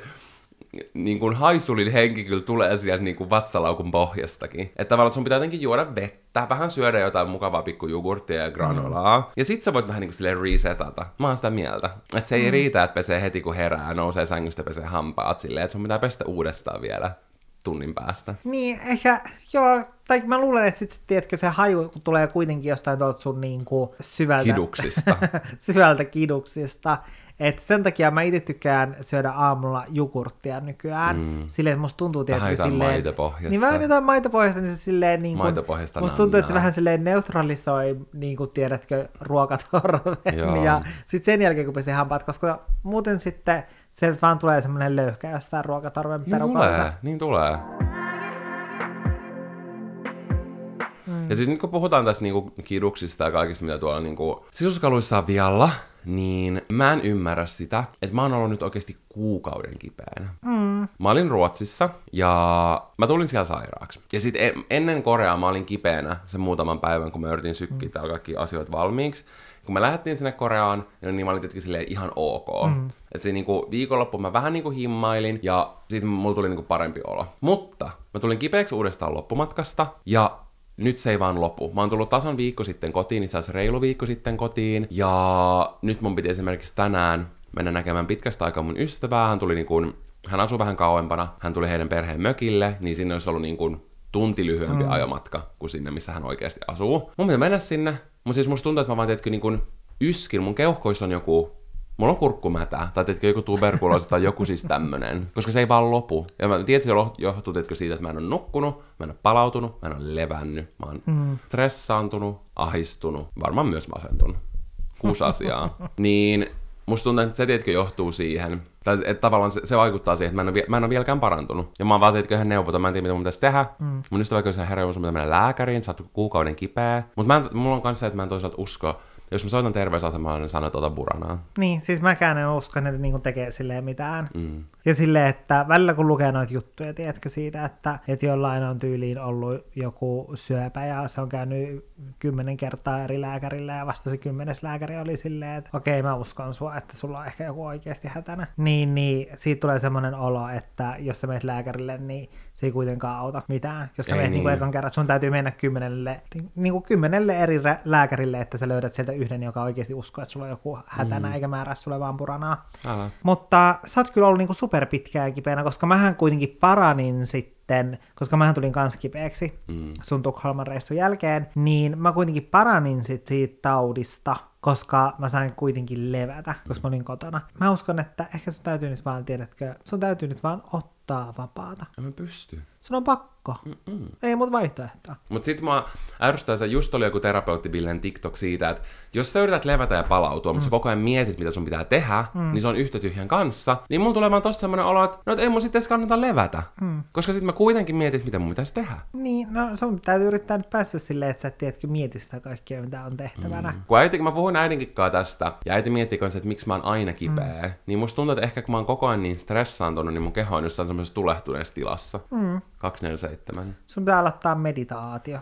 niin kuin haisulin henki kyllä tulee sieltä niin kuin vatsalaukun pohjastakin. Että tavallaan sun pitää jotenkin juoda vettä, vähän syödä jotain mukavaa pikku jogurttia ja granolaa. Mm. Ja sit sä voit vähän niin kuin silleen resetata. Mä oon sitä mieltä. Että se ei mm. riitä, että pesee heti kun herää, nousee sängystä ja pesee hampaat silleen, että sun pitää pestä uudestaan vielä tunnin päästä. Niin, ehkä, joo, tai mä luulen, että sit, tiedätkö, se haju tulee kuitenkin jostain tuolta sun niinku syvältä... Kiduksista. syvältä kiduksista. Et sen takia mä itse tykkään syödä aamulla jogurttia nykyään. Mm. Silleen, että musta tuntuu, tiedätkö, vähän silleen... maitopohjasta. Niin vähän jotain maitopohjasta, niin se silleen niin kuin... Maitopohjasta musta tuntuu, että se vähän silleen neutralisoi, niin kuin tiedätkö, ruokatorven. Ja sit sen jälkeen, kun pesee hampaat, koska muuten sitten sieltä vaan tulee semmoinen löyhkä jostain ruokatorven niin perukalta. Tulee, niin tulee. Mm. Ja siis nyt kun puhutaan tässä niinku kiduksista ja kaikista, mitä tuolla niinku sisuskaluissa on vialla, niin mä en ymmärrä sitä, että mä oon ollut nyt oikeasti kuukauden kipeänä. Mm. Mä olin Ruotsissa ja mä tulin siellä sairaaksi. Ja sit ennen Koreaa mä olin kipeänä sen muutaman päivän, kun mä yritin sykkiä mm. kaikki asioita valmiiksi. Kun me lähdettiin sinne Koreaan, niin mä olin tietenkin silleen ihan ok. Mm. Että siinä niinku viikonloppu mä vähän niinku himmailin ja sit mulla tuli niinku parempi olo. Mutta mä tulin kipeäksi uudestaan loppumatkasta ja nyt se ei vaan lopu. Mä oon tullut tasan viikko sitten kotiin, itse asiassa reilu viikko sitten kotiin, ja nyt mun piti esimerkiksi tänään mennä näkemään pitkästä aikaa mun ystävää. Hän tuli niin kuin, hän asuu vähän kauempana, hän tuli heidän perheen mökille, niin sinne olisi ollut niin kuin tunti lyhyempi mm. ajomatka kuin sinne, missä hän oikeasti asuu. Mun pitää mennä sinne, mutta siis musta tuntuu, että mä vaan teetkö niin kuin yskin, mun keuhkoissa on joku, mulla on kurkkumätä, tai teetkö joku tuberkuloosi tai joku siis tämmönen, koska se ei vaan lopu. Ja mä tiedän, että se johtuu teetkö siitä, että mä en ole nukkunut, mä en ole palautunut, mä en ole levännyt, mä oon mm. stressaantunut, ahistunut, varmaan myös masentunut. Kuusi asiaa. Niin musta tuntuu, että se tiedätkö johtuu siihen, tai että tavallaan se, se vaikuttaa siihen, että mä en, ole, mä en ole vieläkään parantunut. Ja mä oon vaan tiedätkö ihan neuvota, mä en tiedä mitä mun pitäisi tehdä. Mm. Mun ystävä vaikka ihan herra, että mennä lääkäriin, sä oot kuukauden kipeä. Mutta mulla on kanssa se, että mä en toisaalta usko, jos mä soitan terveysasemalle, niin sanon, että ota buranaa. Niin, siis mäkään en usko, että ne niinku tekee silleen mitään. Mm. Ja silleen, että välillä kun lukee noita juttuja, tiedätkö siitä, että, että jollain on tyyliin ollut joku syöpä ja se on käynyt kymmenen kertaa eri lääkärillä ja vasta se kymmenes lääkäri oli silleen, että okei, mä uskon sua, että sulla on ehkä joku oikeasti hätänä. Niin, niin siitä tulee semmoinen olo, että jos sä menet lääkärille, niin se ei kuitenkaan auta mitään. Jos sä menet niin. niin ekan kerran, sun täytyy mennä kymmenelle, niin kuin kymmenelle eri lääkärille, että sä löydät sieltä yhden, joka oikeasti uskoo, että sulla on joku hätänä, mm. eikä määrää sulle vaan puranaa. Älä. Mutta sä oot kyllä ollut niinku super pitkään kipeänä, koska mähän kuitenkin paranin sitten, koska mähän tulin kans kipeäksi mm. sun Tukholman reissun jälkeen, niin mä kuitenkin paranin sit siitä taudista, koska mä sain kuitenkin levätä, koska mä olin kotona. Mä uskon, että ehkä sun täytyy nyt vaan, tiedätkö, sun täytyy nyt vaan ottaa vapaata. En mä pysty. Sun on pakko. Mm-mm. Ei muuta vaihtoehtoa. Mut sit mä ärsytää se, just oli joku terapeutti Billen TikTok siitä, että jos sä yrität levätä ja palautua, mm. mutta sä koko ajan mietit, mitä sun pitää tehdä, mm. niin se on yhtä tyhjän kanssa, niin mulla tulee vaan tosta semmonen olo, että no et ei mun sit edes kannata levätä. Mm. Koska sit mä kuitenkin mietin, mitä mun pitäisi tehdä. Niin, no sun täytyy yrittää nyt päästä silleen, että sä et tiedätkö mieti sitä kaikkea, mitä on tehtävänä. Mm. Kun äiti, mä puhuin äidinkin kanssa tästä, ja äiti miettii kanssa, että miksi mä oon aina kipeä, mm. niin musta tuntuu, että ehkä kun mä oon koko ajan niin stressaantunut, niin mun keho on jossain semmoisessa tulehtuneessa tilassa. Mm. kaksikymmentäneljä seitsemän. Sun pitää aloittaa meditaatio.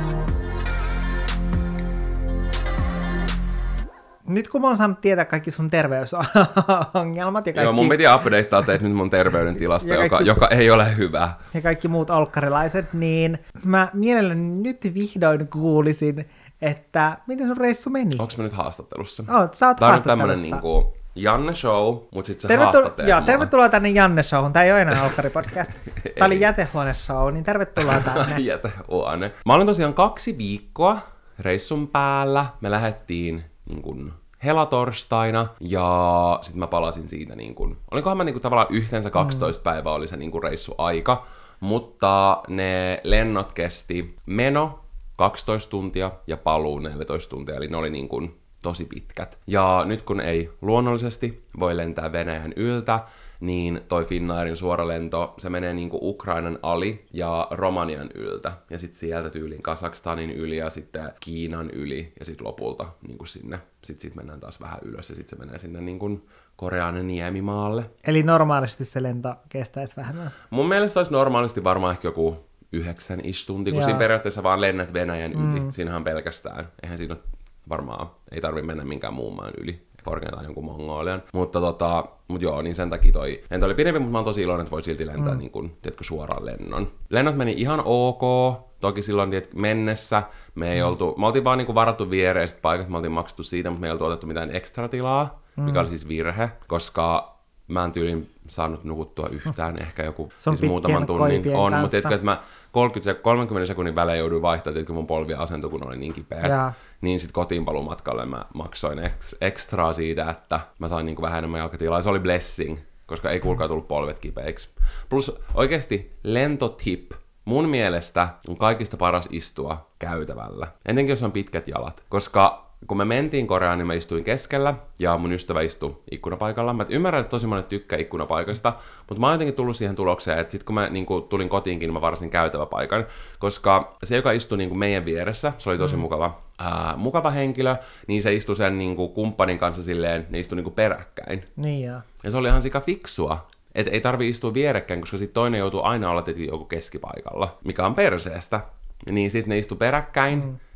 Nyt kun mä oon saanut tietää kaikki sun terveysongelmat ja kaikki... Joo, mun piti updatea teet nyt mun terveydentilasta, kaikki... joka, joka ei ole hyvä. Ja kaikki muut olkkarilaiset, niin mä mielelläni nyt vihdoin kuulisin, että miten sun reissu meni? Onks mä nyt haastattelussa? Oot, sä oot Tää on haastattelussa. tämmönen niinku Janne Show, mut sit sä Tervetul- haastattelet Joo, mua. tervetuloa tänne Janne Showhun. Tää ei oo enää olkkaripodcast. Tää oli jätehuone show, niin tervetuloa tänne. Jätehuone. Mä olin tosiaan kaksi viikkoa reissun päällä. Me lähdettiin niin kun helatorstaina ja sitten mä palasin siitä niin kun, olikohan mä niin kun tavallaan yhteensä kaksitoista mm. päivää oli se niin kun reissuaika, mutta ne lennot kesti meno kaksitoista tuntia ja paluu neljätoista tuntia, eli ne oli niin kun tosi pitkät. Ja nyt kun ei luonnollisesti voi lentää Venäjän yltä, niin toi Finnairin suoralento, se menee niinku Ukrainan ali ja Romanian yltä. Ja sitten sieltä tyyliin Kazakstanin yli ja sitten Kiinan yli ja sitten lopulta niinku sinne. Sitten sit mennään taas vähän ylös ja sitten se menee sinne niinku Korean niemimaalle. Eli normaalisti se lento kestäisi vähemmän? Mun mielestä olisi normaalisti varmaan ehkä joku yhdeksän ish tunti, kun siinä periaatteessa vaan lennät Venäjän yli. Mm. Siinähän pelkästään. Eihän siinä varmaan, ei tarvitse mennä minkään muun maan yli. Korkeintaan jonkun Mongolian. Mutta tota, mut joo, niin sen takia toi lento oli pidempi, mutta mä oon tosi iloinen, että voi silti lentää mm. niin kun, tiedätkö, suoraan lennon. Lennot meni ihan ok. Toki silloin tiedätkö, mennessä me ei mm. oltu, me oltiin vaan niin kuin varattu viereiset paikat, me oltiin maksettu siitä, mutta me ei oltu otettu mitään ekstratilaa, mm. mikä oli siis virhe, koska mä en tyylin saanut nukuttua yhtään, ehkä joku siis muutaman tunnin on, mutta tiedätkö, että mä kolmekymmentä, kolmekymmentä sekunnin välein jouduin vaihtamaan, tiedätkö, mun polvia asentui, kun oli niin kipeä. Ja. Niin sit kotiinpaluumatkalle mä maksoin ekstraa siitä, että mä sain niin kuin vähän enemmän jalkatilaa, ja se oli blessing, koska ei kuulkaa tullut polvet kipeiksi. Plus oikeesti lentotip, mun mielestä on kaikista paras istua käytävällä, etenkin jos on pitkät jalat, koska kun me mentiin Koreaan, niin mä istuin keskellä, ja mun ystävä istui ikkunapaikalla. Mä ymmärrän, että tosi monet tykkää ikkunapaikasta, mutta mä oon jotenkin tullut siihen tulokseen, että sit kun mä niin kun tulin kotiinkin, niin mä varasin käytäväpaikan, koska se, joka istui niin kun meidän vieressä, se oli tosi mm. mukava, ää, mukava henkilö, niin se istui sen niin kun kumppanin kanssa silleen, ne istui niin kun peräkkäin. Niin joo. Ja se oli ihan sika fiksua. Että ei tarvii istua vierekkäin, koska sit toinen joutuu aina olla tietenkin joku keskipaikalla, mikä on perseestä. Niin sit ne istu peräkkäin. Mm.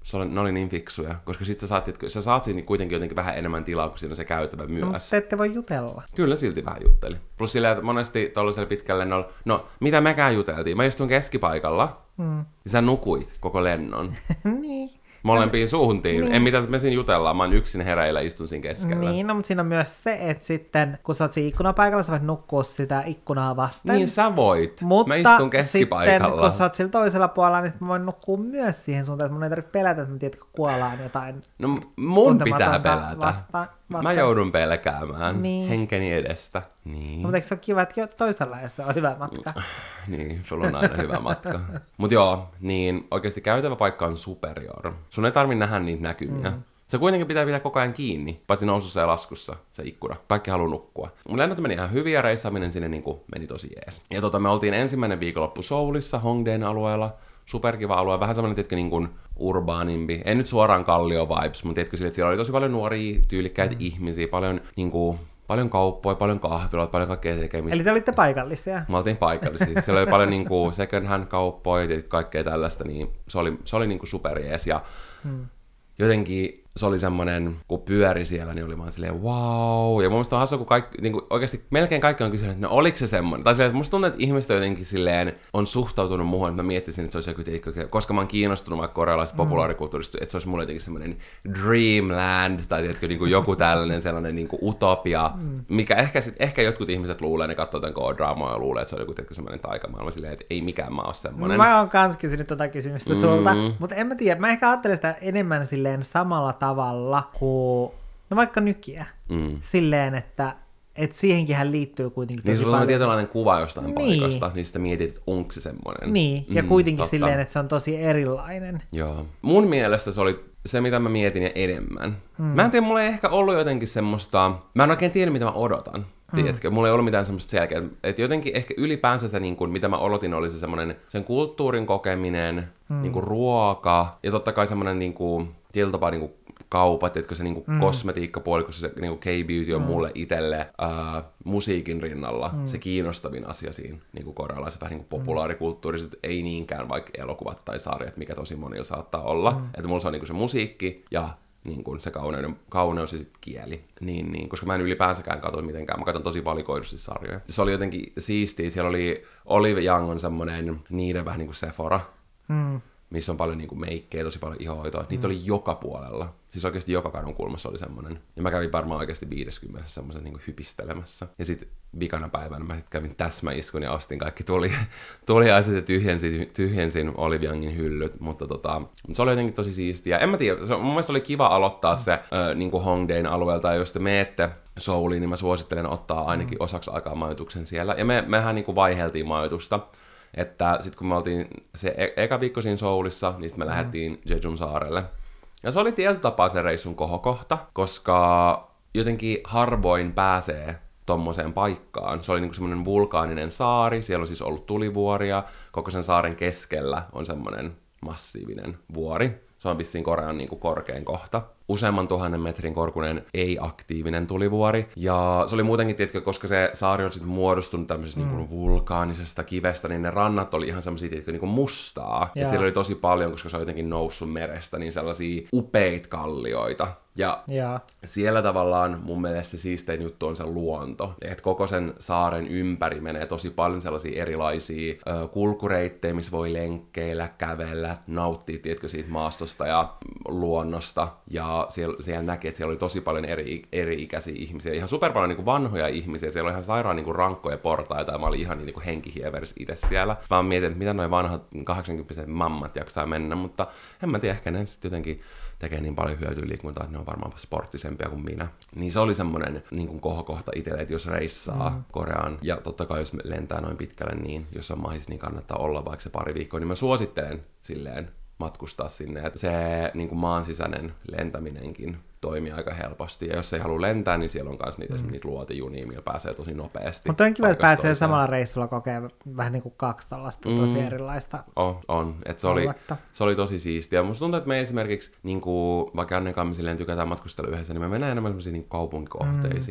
se oli, ne oli niin fiksuja, koska sit sä saat, sä saat siinä kuitenkin jotenkin vähän enemmän tilaa, kun siinä on se käytävä myös. No, te ette voi jutella. Kyllä silti vähän jutteli. Plus silleen, että monesti tuollaisella pitkällä lennolla, no mitä mekään juteltiin, mä istun keskipaikalla, mm. ja sä nukuit koko lennon. Niin. Molempiin suuntiin. Niin. En mitä me siinä jutellaan, mä oon yksin hereillä, istun siinä keskellä. Niin, no, mutta siinä on myös se, että sitten kun sä oot siinä ikkunapaikalla, sä voit nukkua sitä ikkunaa vasten. Niin sä voit. Mutta mä istun keskipaikalla. sitten kun sä oot sillä toisella puolella, niin mä voin nukkua myös siihen suuntaan, että mun ei tarvitse pelätä, että mä tiedätkö kuolaan jotain. No mun pitää pelätä. Vasta, vasta. Mä joudun pelkäämään niin. henkeni edestä. Niin. Mutta eikö se ole kiva, että toisella lailla on hyvä matka? Niin, sulla on aina hyvä matka. Mut joo, niin oikeasti käytävä paikka on superior. Sun ei tarvi nähdä niitä näkymiä. Mm. Se kuitenkin pitää pitää koko ajan kiinni, paitsi nousussa ja laskussa, se ikkuna. Kaikki haluaa nukkua. Mun lennot meni ihan hyvin ja reissaaminen sinne niin kuin meni tosi jees. Ja tota, me oltiin ensimmäinen viikonloppu Soulissa, Hongdaen alueella. Superkiva alue, vähän semmoinen, tiedätkö, niin kuin urbaanimpi. Ei nyt suoraan kallio vibes, mutta tiedätkö, sille, että siellä oli tosi paljon nuoria, tyylikkäitä mm. ihmisiä, paljon niin kuin, paljon kauppoja, paljon kahviloita, paljon kaikkea tekemistä. Eli te olitte paikallisia? Me oltiin paikallisia. Siellä oli paljon niin kuin second hand kauppoja ja kaikkea tällaista, niin se oli, se oli niin kuin superjees. Ja hmm. jotenkin se oli semmoinen, kun pyöri siellä, niin oli vaan silleen wow. Ja mun mielestä on hassua, kun kaikki, niin kuin oikeasti melkein kaikki on kysynyt, että no oliko se semmoinen. Tai silleen, että musta tuntuu, että ihmiset jotenkin silleen on suhtautunut muuhun, että mä miettisin, että se olisi joku, teikö, koska mä oon kiinnostunut vaikka korealaisesta mm. populaarikulttuurista, että se olisi mulle jotenkin semmoinen dreamland, tai tiedätkö, niin kuin joku tällainen sellainen niin kuin utopia, mm. mikä ehkä, sit, ehkä jotkut ihmiset luulee, ne katsoo tämän K-draamaa ja luulee, että se on joku tiedätkö, semmoinen taikamaailma, silleen, että ei mikään maa ole semmoinen. Mä oon kans kysynyt tätä kysymystä mm. sulta, mutta en mä tiedä, mä ehkä ajattelen sitä enemmän silleen samalla tavalla kuin, no vaikka nykiä, mm. silleen, että et siihenkinhän liittyy kuitenkin tosi niin, paljon. Niin, sulla on tietynlainen kuva jostain niin. paikasta, niin sitten mietit, että onko se semmoinen. Niin, ja mm, kuitenkin totta. Silleen, että se on tosi erilainen. Joo. Mun mielestä se oli se, mitä mä mietin ja enemmän. Mm. Mä en tiedä, mulla ei ehkä ollut jotenkin semmoista, mä en oikein tiedä, mitä mä odotan. Tiedätkö, mulla ei ollut mitään semmoista selkeää. Että jotenkin ehkä ylipäänsä se, niin kuin, mitä mä odotin, oli se semmoinen sen kulttuurin kokeminen, mm. niin kuin ruoka, ja totta kai semmoinen niin kuin, tietyllä tapaa niin kuin kaupat, että se niinku mm. kosmetiikkapuoli, koska se niinku K-beauty on mm. mulle itselle ää, musiikin rinnalla mm. se kiinnostavin asia siinä niinku korealaisen vähän niinku populaarikulttuuriset, mm. ei niinkään vaikka elokuvat tai sarjat, mikä tosi monilla saattaa olla. Mm. Että mulla se on niinku se musiikki ja niinku se kauneuden, kauneus ja sit kieli. Niin, niin, koska mä en ylipäänsäkään katso mitenkään, mä katson tosi valikoidusti sarjoja. Se oli jotenkin siistiä, siellä oli Olive Young on semmonen niiden vähän niinku Sephora. Mm. missä on paljon niinku meikkejä, tosi paljon ihohoitoa. Niitä mm. oli joka puolella. Siis oikeasti joka kadun kulmassa oli semmoinen. Ja mä kävin varmaan oikeasti viisikymmentä semmoisen niinku hypistelemässä. Ja sit vikana päivänä mä kävin täsmäiskun ja ostin kaikki tuli, tuliaiset ja tyhjensin, tyhjensin Olive Youngin hyllyt. Mutta tota, se oli jotenkin tosi siistiä. En mä tiedä, se, mun mielestä oli kiva aloittaa se äh, niinku Hongdaen alueelta. Ja jos te meette Souliin, niin mä suosittelen ottaa ainakin osaksi aikaa majoituksen siellä. Ja me, mehän niinku vaiheltiin majoitusta. Että sitten kun me oltiin se e- eka viikko siinä Soulissa, niin sitten me mm. lähdettiin Jejun saarelle. Ja se oli tietyllä tapaa se reissun kohokohta, koska jotenkin harvoin pääsee tommoseen paikkaan. Se oli niinku semmoinen vulkaaninen saari, siellä on siis ollut tulivuoria, koko sen saaren keskellä on semmoinen massiivinen vuori. Se on vissiin Korean niinku korkein kohta. Useamman tuhannen metrin korkuinen ei-aktiivinen tulivuori. Ja se oli muutenkin, tiedätkö, koska se saari on sitten muodostunut tämmöisestä mm. niinku vulkaanisesta kivestä, niin ne rannat oli ihan semmosia, tiedätkö, niinku mustaa. Ja siellä oli tosi paljon, koska se on jotenkin noussut merestä, niin sellaisia upeita kallioita. Ja, ja siellä tavallaan mun mielestä se siistein juttu on se luonto. Että koko sen saaren ympäri menee tosi paljon sellaisia erilaisia ö, kulkureittejä, missä voi lenkkeillä, kävellä, nauttia, tiedätkö, siitä maastosta ja luonnosta. Ja siellä, siellä näki, että siellä oli tosi paljon eri, eri-ikäisiä ihmisiä. Ihan super paljon niin kuin vanhoja ihmisiä. Siellä oli ihan sairaan niin kuin rankkoja portaita ja mä olin ihan niin kuin henkihieveris itse siellä. Mä mietin, että mitä noi vanhat kahdeksankymppiset mammat jaksaa mennä, mutta en mä tiedä, ehkä ne sitten jotenkin tekee niin paljon hyötyä liikuntaa, että ne on varmaan sporttisempia kuin minä. Niin se oli semmoinen niin kuin kohokohta itselle, että jos reissaa mm. Koreaan, ja totta kai jos lentää noin pitkälle, niin jos on mahis, niin kannattaa olla vaikka se pari viikkoa, niin mä suosittelen silleen matkustaa sinne. Että se niin kuin maan sisäinen lentäminenkin toimii aika helposti. Ja jos ei halua lentää, niin siellä on myös niitä, mm. niitä luotijunia, millä pääsee tosi nopeasti. Mutta on kiva, että pääsee samalla reissulla kokea vähän niin kuin kaksi tällaista mm. tosi erilaista on, on. Et se, oli, se oli tosi siistiä. Musta tuntuu, että me esimerkiksi, niin kuin, vaikka Annen kanssa silleen tykätään matkustella yhdessä, niin me mennään enemmän sellaisiin niin kaupunkikohteisiin. Mm.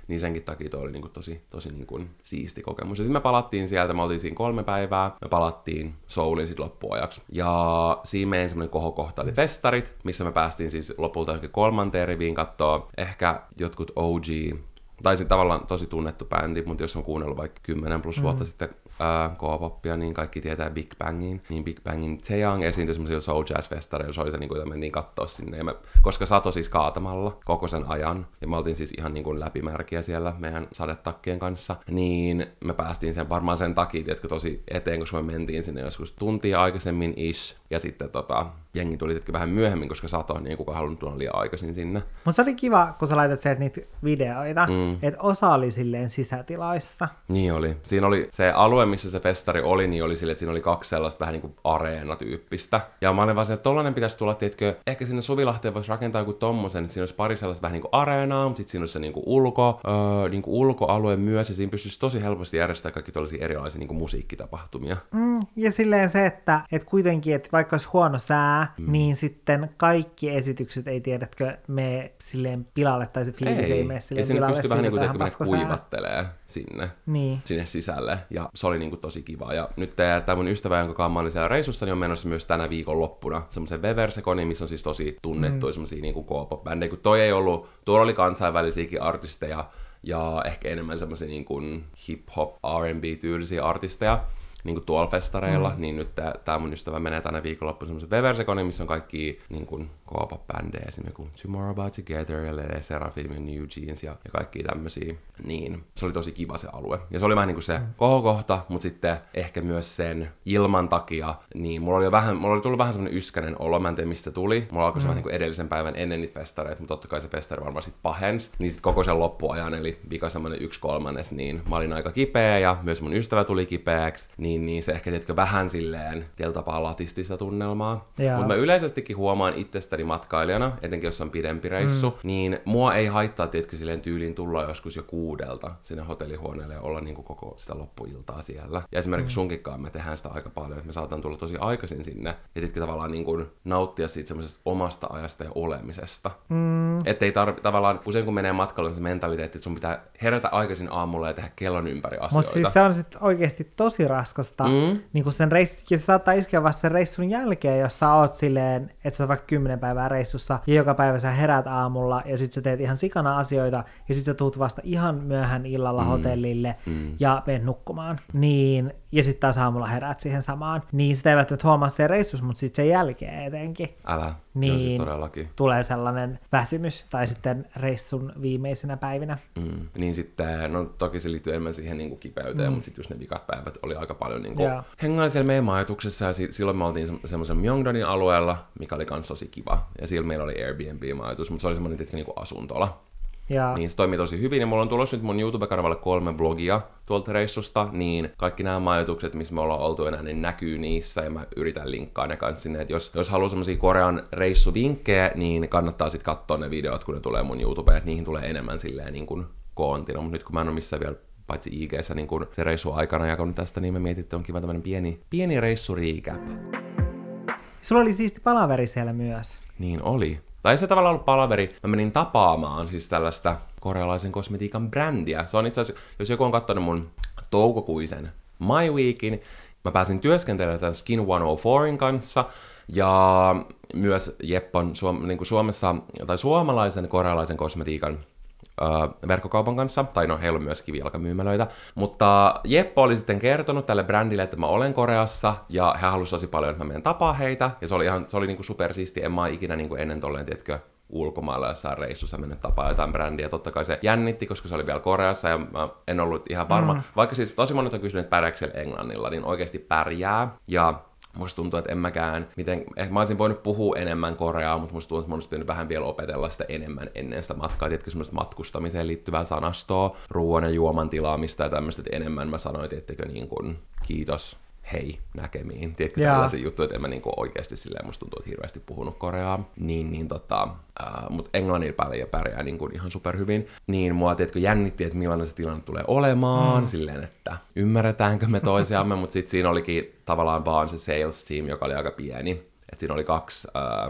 niin senkin takia toi oli niinku tosi, tosi niinku siisti kokemus. Ja sitten me palattiin sieltä, me oltiin siinä kolme päivää, me palattiin Souliin sit loppuajaksi. Ja siinä meidän semmoinen kohokohta oli festarit, missä me päästiin siis lopulta johonkin kolmanteen riviin kattoo ehkä jotkut O G, tai sitten tavallaan tosi tunnettu bändi, mutta jos on kuunnellut vaikka kymmenen plus vuotta mm. sitten ää, K-popia, niin kaikki tietää Big Bangin. Niin Big Bangin Taeyang esiintyi semmoisilla Soul Jazz-festareilla, se oli se, niin kuin, jota mentiin kattoo sinne. Ja me, koska sato siis kaatamalla koko sen ajan, ja me oltiin siis ihan niin kuin läpimärkiä siellä meidän sadetakkien kanssa, niin me päästiin sen varmaan sen takia, tiedätkö, tosi eteen, koska me mentiin sinne joskus tuntia aikaisemmin ish, ja sitten tota, jengi tuli tietenkin vähän myöhemmin, koska sato, niin kukaan halunnut tulla liian aikaisin sinne. Mutta se oli kiva, kun sä laitat sieltä niitä videoita, mm. että osa oli silleen sisätiloissa. Niin oli. Siinä oli se alue, missä se festari oli, niin oli silleen, että siinä oli kaksi sellaista vähän niin kuin areenatyyppistä. Ja mä olin vaan silleen, että tollainen pitäisi tulla, tiedätkö, ehkä sinne Suvilahteen voisi rakentaa joku tommosen, että siinä olisi pari sellaista vähän niin kuin areenaa, mutta sitten siinä olisi se niin kuin ulko, öö, niin kuin ulkoalue myös, ja siinä pystyisi tosi helposti järjestämään kaikki tällaisia erilaisia niin kuin musiikkitapahtumia. Mm, ja silleen se, että, että kuitenkin, että vaikka olisi huono sää, mm. niin sitten kaikki esitykset ei tiedätkö mene silleen pilalle, tai se fiilis ei, ei mene silleen pilalle. Ja siinä pystyy vähän niin kuin kuivattelee sinne, niin. sinne sisälle, ja se oli niin kuin tosi kiva. Ja nyt tämä mun ystävä, jonka kanssa mä olin siellä reissussa, niin on menossa myös tänä viikon loppuna semmoisen Veversekoniin, missä on siis tosi tunnettuja mm. semmosia niin kuin K-pop-bändejä, kun toi ei ollut, tuolla oli kansainvälisiäkin artisteja, ja ehkä enemmän semmosia niin kuin hip-hop, R and B-tyylisiä artisteja, niin kuin tuolla festareilla, mm. niin nyt tää mun ystävä menee tänä viikonloppuun semmoisen Veversekoniin, missä on kaikki niin kuin K-pop-bändejä, esimerkiksi kuin Tomorrow About Together ja Le Seraphim ja New Jeans ja, ja kaikkia tämmösiä. Niin, se oli tosi kiva se alue. Ja se oli vähän niin kuin se mm. kohokohta, mutta sitten ehkä myös sen ilman takia, niin mulla oli, jo vähän, mulla oli tullut vähän semmoinen yskäinen olo, mä en tiedä mistä tuli. Mulla alkoi mm. se vähän niin kuin edellisen päivän ennen niitä festareita, mutta totta kai se festari varmaan sit pahens. Niin sit koko sen loppuajan, eli vika semmoinen yksi kolmannes, niin mä olin aika kipeä ja myös mun ystävä tuli kipeäksi. Niin niin se ehkä tiedätkö vähän silleen tietyllä tapaa latisti sitä tunnelmaa. Mutta mä yleisestikin huomaan itsestäni matkailijana, etenkin jos on pidempi reissu, mm. niin mua ei haittaa tiedätkö silleen tyyliin tulla joskus jo kuudelta sinne hotellihuoneelle ja olla niinku koko sitä loppuiltaa siellä. Ja esimerkiksi mm. sunkinkaan me tehdään sitä aika paljon, että me saatan tulla tosi aikaisin sinne ja tiedätkö tavallaan niinku nauttia siitä semmoisesta omasta ajasta ja olemisesta. Mm. Että ei tarvitse tavallaan, usein kun menee matkalle, on se mentaliteetti, että sun pitää herätä aikaisin aamulla ja tehdä kellon ympäri asioita. Mutta siis se on sit oikeasti tosi raskasta. Mm. Niin kuin sen reissu, ja se saattaa iskeä vasta sen reissun jälkeen, jos sä oot silleen, että sä oot vaikka kymmenen päivää reissussa, ja joka päivä sä herät aamulla, ja sit sä teet ihan sikana asioita, ja sit sä tuut vasta ihan myöhään illalla mm. hotellille, mm. ja menet nukkumaan. Niin, ja sit taas aamulla herät siihen samaan. Niin sitä ei välttämättä huomaa se reissus, mutta sit sen jälkeen etenkin. Älä. Niin joo, siis todellakin. Tulee sellainen väsymys, tai sitten reissun viimeisenä päivinä. Mm. Niin sitten, no toki se liittyy enemmän siihen niin kuin kipeyteen, mm. mutta sitten just ne vikat päivät oli aika paljon niin kuin hengaili siellä meidän majoituksessa, ja si- silloin me oltiin se- semmoisen Myeongdonin alueella, mikä oli kans tosi kiva, ja siellä meillä oli Airbnb-majoitus, mutta se oli semmoinen tietenkin niin kuin asuntola. Ja. Niin se toimii tosi hyvin, ja mulla on tulossa nyt mun YouTube-kanavalle kolme blogia tuolta reissusta, niin kaikki nämä majoitukset, missä me ollaan oltu enää, niin näkyy niissä, ja mä yritän linkkaa ne kanssa sinne, että jos, jos haluaa semmosia Korean reissuvinkkejä, niin kannattaa sit katsoa ne videot, kun ne tulee mun YouTubeen, että niihin tulee enemmän silleen niin kuin koontina, mutta nyt kun mä en ole missään vielä paitsi I G:ssä niin kun se reissu aikana jakanut tästä, niin mä mietin, että on kiva tämmönen pieni, pieni reissu recap. Sulla oli siisti palaveri siellä myös. Niin oli. Tai se tavallaan ollut palaveri. Mä menin tapaamaan siis tällaista korealaisen kosmetiikan brändiä. Se on itse asiassa, jos joku on katsonut mun toukokuisen My Weekin, mä pääsin työskentelemään tämän Skin sata neljä kanssa, ja myös Jeppon Suom- niin kuin Suomessa, tai suomalaisen korealaisen kosmetiikan Uh, verkkokaupan kanssa, tai no heillä on myös kivijalkamyymälöitä, mutta Jeppo oli sitten kertonut tälle brändille, että mä olen Koreassa, ja he halusivat tosi paljon, että mä menen tapaa heitä, ja se oli ihan, se oli niinku supersiisti, en mä ikinä niinku ennen tolleen, tiedätkö, ulkomailla jossain reissussa mennä tapaa jotain brändiä, totta kai se jännitti, koska se oli vielä Koreassa, ja mä en ollut ihan varma, mm. vaikka siis tosi monet on kysynyt, että pärjääkö siellä englannilla, niin oikeasti pärjää, ja musta tuntuu, että en mäkään, miten, ehkä mä olisin voinut puhua enemmän koreaa, mutta musta tuntuu, että mun olisi pitänyt vähän vielä opetella sitä enemmän ennen sitä matkaa, tiedätkö, semmoista matkustamiseen liittyvää sanastoa, ruoan ja juoman tilaamista ja tämmöistä, että enemmän mä sanoin, tiedättekö, niin kuin, kiitos, hei, näkemiin, tiedätkö, yeah. tällaisia juttuja, että en mä niin kuin oikeasti silleen, musta tuntuu, että hirveästi puhunut koreaa, niin, niin tota, äh, mutta englannilla pärjää, pärjää niin kuin ihan superhyvin, niin mua, tiedätkö, jännitti, että millainen se tilanne tulee olemaan, mm. silleen, että ymmärretäänkö me toisiamme, mutta sitten siinä olikin tavallaan vaan se sales team, joka oli aika pieni, että siinä oli kaksi äh,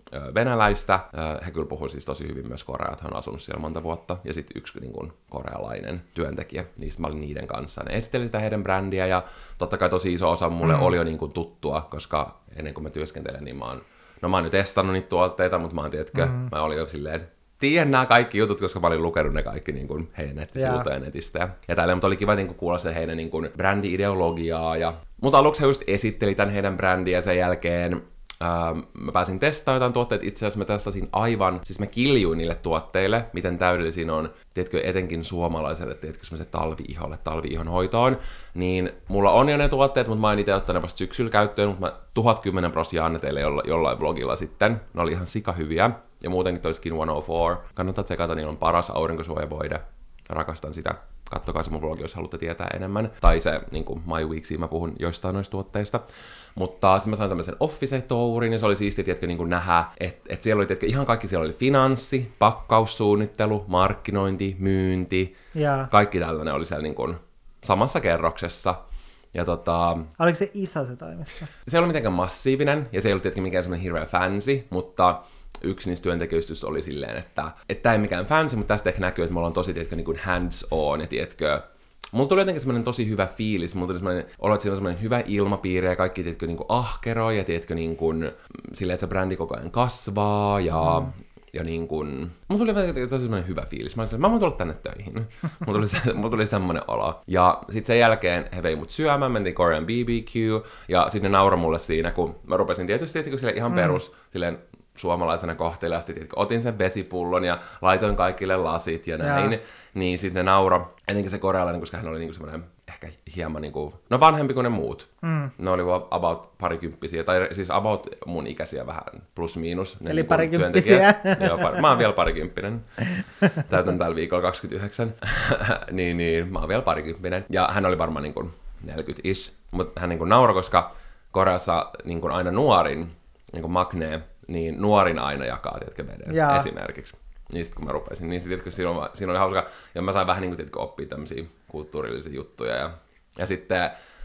venäläistä. He kyllä puhuivat siis tosi hyvin myös koreaa, että he on asunut siellä monta vuotta. Ja sitten yksi niin kuin korealainen työntekijä, niistä mä olin niiden kanssa. Ne esitteli sitä heidän brändiä ja totta kai tosi iso osa mulle mm. oli jo niin kuin tuttua, koska ennen kuin mä työskentelen, niin mä oon, no mä oon nyt testannut niitä tuotteita, mutta mä oon tiedätkö, mm. mä olin jo silleen, tiedän nämä kaikki jutut, koska mä olin lukenut ne kaikki niin kuin heidän nettisivuilta netistä. Ja, ja tälleen, mutta oli kiva niin kuin kuulla se heidän niin kuin brändi-ideologiaa. Ja, mutta aluksi he just esitteli tämän heidän brändiä ja sen jälkeen Ähm, mä pääsin testaamaan jotain tuotteita, itse asiassa mä testasin aivan, siis mä kiljuin niille tuotteille, miten täydellisiä on, tiedätkö, etenkin suomalaiselle, tiedätkö, semmoiselle talvi-iholle, talvi-ihon hoitoon, niin mulla on jo ne tuotteet, mutta mä en itse ottanut vasta syksyllä käyttöön, mutta mä tuhatkymmentä prosenttia annan teille jolla, jollain vlogilla sitten, ne oli ihan sika hyviä, ja muutenkin toi Skin sata neljä, kannattaa tsekata, niillä on paras aurinkosuojavoide, rakastan sitä. Kattokaa se mun blogi, jos haluatte tietää enemmän. Tai se niin kuin My Weeksiin mä puhun joistain noista tuotteista. Mutta sitten mä sain tämmöisen Office-tourin, ja se oli siistiä, tiedätkö, niin kuin nähdä, että et siellä oli, tiedätkö, ihan kaikki, siellä oli finanssi, pakkaussuunnittelu, markkinointi, myynti. Ja kaikki tällainen oli siellä niin kuin samassa kerroksessa. Ja tota, oliko se iso se toimisto? Se ei ollut mitenkään massiivinen, ja se ei ollut tietenkin mikään semmoinen hirveä fancy, mutta yksi niistä työntekijöistä oli silleen, että tämä ei mikään fancy, mutta tästä ehkä näkyy, että me ollaan tosi, tiedätkö, niin kuin hands on, ja tiedätkö, mulla tuli jotenkin semmoinen tosi hyvä fiilis, mulla tuli semmoinen olo, että siinä on semmoinen hyvä ilmapiiri, ja kaikki, tiedätkö, niin kuin ahkeroi, ja tiedätkö, niin kuin, silleen, että se brändi koko ajan kasvaa, ja, mm. ja niin kuin, mulla tuli tosi semmoinen hyvä fiilis, mä olin silleen, mä voin tulla tänne töihin, mulla tuli, se, mulla tuli semmoinen olo, ja sitten sen jälkeen he vei mut syömään, mentiin Korean B B Q, ja sitten ne nauroi mulle siinä, kun mä rupesin tietysti, tiedätkö, silleen ihan perus, mm. silleen, suomalaisena kohteliaasti, että otin sen vesipullon ja laitoin kaikille lasit ja näin, ja niin sitten ne nauro. Etenkin se korealainen, koska hän oli niinku semmoinen ehkä hieman niinku, no vanhempi kuin ne muut. Mm. Ne oli about parikymppisiä, tai siis about mun ikäisiä vähän plus miinus. Eli niinku parikymppisiä. Joo, par- mä oon vielä parikymppinen. Täytän tällä viikolla kaksikymmentäyhdeksän. niin, niin, mä oon vielä parikymppinen. Ja hän oli varmaan niinku neljäkymmentä-ish. Mutta hän niinku nauro, koska Koreassa niinku aina nuorin, niinku maknee, niin nuorin aina jakaa, tiedätkö, veden Jaa. esimerkiksi. Niin sitten kun mä rupesin, niin sitten siinä, siinä oli hauska, ja mä sain vähän niin kuin, tiedätkö, oppia tämmöisiä kulttuurillisia juttuja. Ja, ja sitten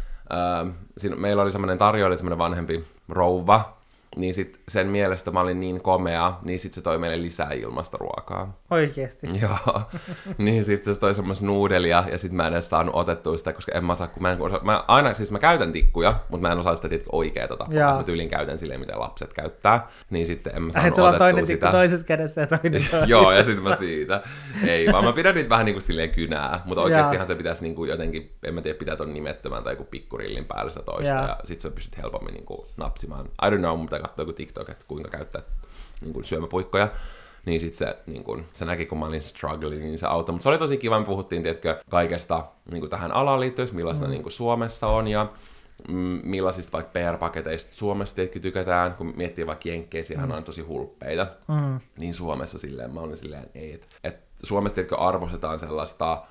äh, siinä, meillä oli semmoinen tarjoilija, semmoinen vanhempi rouva, niin sitten sen mielestä mä olin niin komea, niin sitten se toi meille lisää ilmasta ruokaa. Oikeesti? Joo. Niin sitten se toi semmoista nuudelia, ja sitten mä en edes saanut otettua sitä, koska en mä osaa, kun mä en osaa, mä aina, siis mä käytän tikkuja, mutta mä en osaa sitä tiedätkö, oikeeta tapaa. Jaa. Mä tyylin käytän silleen, miten lapset käyttää, niin sitten en mä saanut otettua sitä. Sulla on toinen tikku toisessa kädessä ja toinen toisessa. Joo, ja sitten mä siitä. Ei, vaan mä pidän niitä vähän niin kuin silleen kynää, mutta oikeastihan se pitäisi niin kuin jotenkin, en mä tiedä, pitää ton nimettömän tai joku pikkurillin päällä sitä toista, Jaa. ja sitten sä pystyt helpommin niin kuin napsimaan. I don't know, mutta katsoa joku TikTok, että kuinka käyttää niin kuin syömäpuikkoja, niin sitten se, niin kuin, se näki, kun mä olin struggling, niin se auttoi. Mutta se oli tosi kiva, me puhuttiin, tiedätkö, kaikesta niin kuin tähän alaan liittyen, millaista mm. niin kuin Suomessa on, ja mm, millaisista vaikka P R-paketeista Suomessa tiedätkö, tykätään, kun miettii vaikka Jenkkeisiä, mm. on tosi hulppeita, mm. niin Suomessa silleen, mä olin silleen, ei, että et Suomessa tiedätkö, arvostetaan sellaista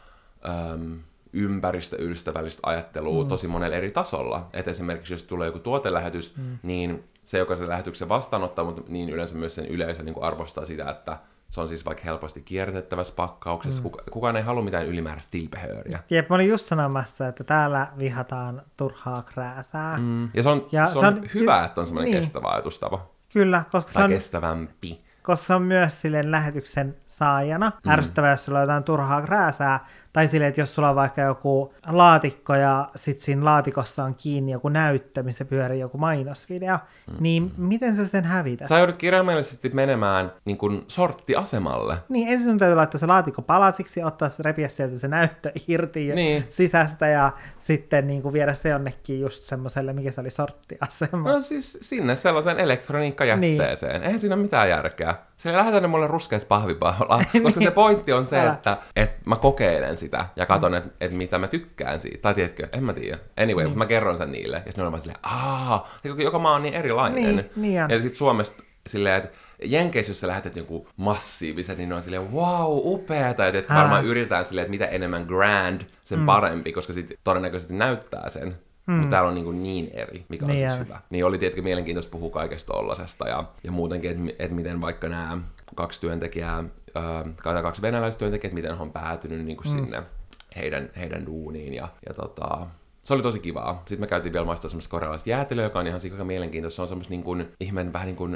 äm, ympäristöystävällistä ajattelua mm. tosi monella eri tasolla. Että esimerkiksi jos tulee joku tuotelähetys, mm. niin se, joka sen lähetyksen vastaanottaa, mutta niin yleensä myös sen yleisö niin kuin arvostaa sitä, että se on siis vaikka helposti kierrätettävässä pakkauksessa. Mm. Kuka, kukaan ei halua mitään ylimääräistä tilpehööriä. Jep, mä olin just sanomassa, että täällä vihataan turhaa krääsää. Mm. Ja se on, ja se on, se on hyvä, että on semmoinen niin. kestävä ajatustava. Kyllä, koska tai se on kestävämpi. Koska se on myös silleen lähetyksen saajana. Mm. Ärsyttävää, jos sulla on jotain turhaa krääsää. Tai silleen, että jos sulla on vaikka joku laatikko ja sit siinä laatikossa on kiinni joku näyttö, missä pyörii joku mainosvideo, mm. niin miten sä sen hävität? Sä joudut kirjaimellisesti menemään niin kuin sorttiasemalle. Niin, ensin sun täytyy laittaa se laatikko palasiksi, ottaa se, repiä sieltä se näyttö irti niin. sisästä ja sitten niin kuin viedä se jonnekin just semmoselle, mikä se oli, sorttiasema. No siis sinne sellaiseen elektroniikkajätteeseen. Niin. Eihän siinä ole mitään järkeä. Se lähetään ne mulle ruskeat pahvipahvalla, koska se pointti on se, että, että mä kokeilen sitä ja katson, että, että mitä mä tykkään siitä. Tai tiedätkö, en mä tiedä. Anyway, niin. mä kerron sen niille. Ja sitten ne on vaan silleen, aah, joka maa on niin erilainen. Niin, niin ja sitten Suomesta silleen, että Jenkeissä, jos sä lähetät jonkun massiivisen, niin ne on silleen, wow, upeata. Ja että varmaan yritetään silleen, että mitä enemmän grand, sen mm. parempi, koska sitten todennäköisesti näyttää sen. Mm. Mutta täällä on niin, niin eri, mikä on niin siis hyvä. Niin oli tietenkin mielenkiintoista puhua kaikesta tollasesta ja, ja muutenkin, että et miten vaikka nämä kaksi työntekijää, äh, kaksi venäläistä työntekijät, miten he on päätynyt niin kuin mm. sinne heidän, heidän duuniin. Ja, ja tota, se oli tosi kivaa. Sitten me käytiin vielä maistaa semmoista korealaista jäätelöä, joka on ihan sikaka mielenkiintoista. Se on semmoista niin kuin, ihmeen vähän niin kuin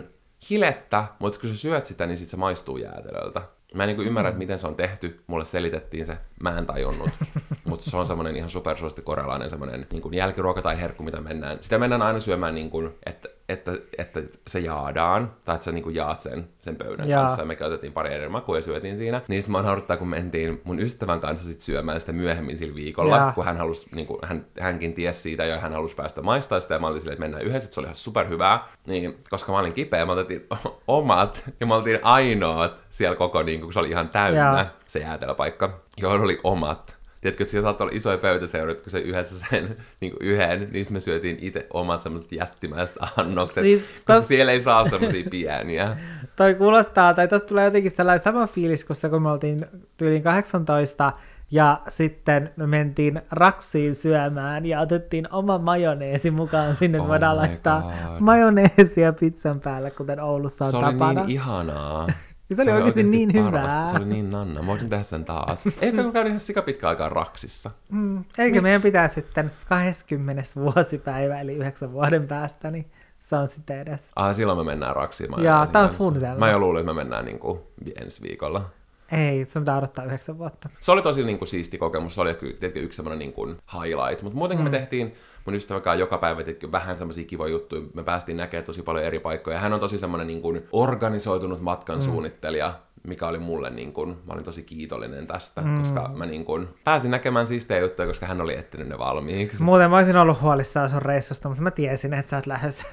hilettä, mutta kun sä syöt sitä, niin sit se maistuu jäätelöltä. Mä en niin ymmärrä, että miten se on tehty. Mulle selitettiin se. Mä en tajunnut. Mutta se on semmoinen ihan supersuosittu korealainen semmoinen niin jälkiruoka tai herkku, mitä mennään. Sitä mennään aina syömään, niin kuin, että, että, että se jaadaan. Tai että sä niin kuin jaat sen, sen pöydän Jaa. kanssa. Ja me käytettiin pari eri makua ja syötiin siinä. Niin sitten mä naurattaa, kun mentiin mun ystävän kanssa sit syömään sitä myöhemmin sillä viikolla. Jaa. Kun hän halusi, niin kuin, hän, hänkin tiesi siitä ja hän halusi päästä maistaa sitä. Ja mä olin silleen, että mennään yhdessä. Se oli ihan superhyvää. Niin, koska mä olin kipeä, mä otettiin omat. Ja mä oltiin ainoat siellä koko, niin kun se oli ihan täynnä, Jaa. se jäätelöpaikka, joilla oli omat. Tiedätkö, että siellä saattoi olla isoja pöytäseurat, kun se yhdessä sen niin yhden, niin me syötiin itse omat semmoiset jättimäiset annokset, siis koska tos... siellä ei saa semmoisia pieniä. Toi kuulostaa, tai tosta tulee jotenkin sellainen sama fiilis, kun, se, kun me oltiin tyyliin kahdeksantoista, ja sitten me mentiin Raksiin syömään ja otettiin oma majoneesi mukaan sinne. Oh voidaan laittaa God. majoneesia pizzan päälle, kuten Oulussa on se tapana. Se oli niin ihanaa. Se oli se oikeasti, oikeasti niin parvasta. Hyvää. Se oli niin nanna. Mä voisin tehdä sen taas. Eikä kun käydä ihan sikapitkä aikaa Raksissa. Mm, eikä Miks? Meidän pitää sitten kahdeskymmenes vuosipäivä, eli yhdeksän vuoden päästä, niin se on sitten edes. Ah, silloin me mennään Raksiin. Jaa, tää on suunnitelma. Mä jo luulin, että me mennään niin kuin ensi viikolla. Ei, se pitää odottaa yhdeksän vuotta. Se oli tosi niin kuin, siisti kokemus. Se oli tietenkin yksi semmoinen niin kuin, highlight. Mutta muutenkin mm. me tehtiin mun ystäväkään joka päivä tietenkin vähän semmoisia kivoja juttuja. Me päästiin näkemään tosi paljon eri paikkoja. Hän on tosi semmoinen niin kuin, organisoitunut matkan mm. suunnittelija, mikä oli mulle, niin kuin, mä olin tosi kiitollinen tästä, mm. koska mä niin kuin, pääsin näkemään siistejä juttuja, koska hän oli etsinyt ne valmiiksi. Muuten mä olisin ollut huolissaan sun reissusta, mutta mä tiesin, että sä oot lähdössä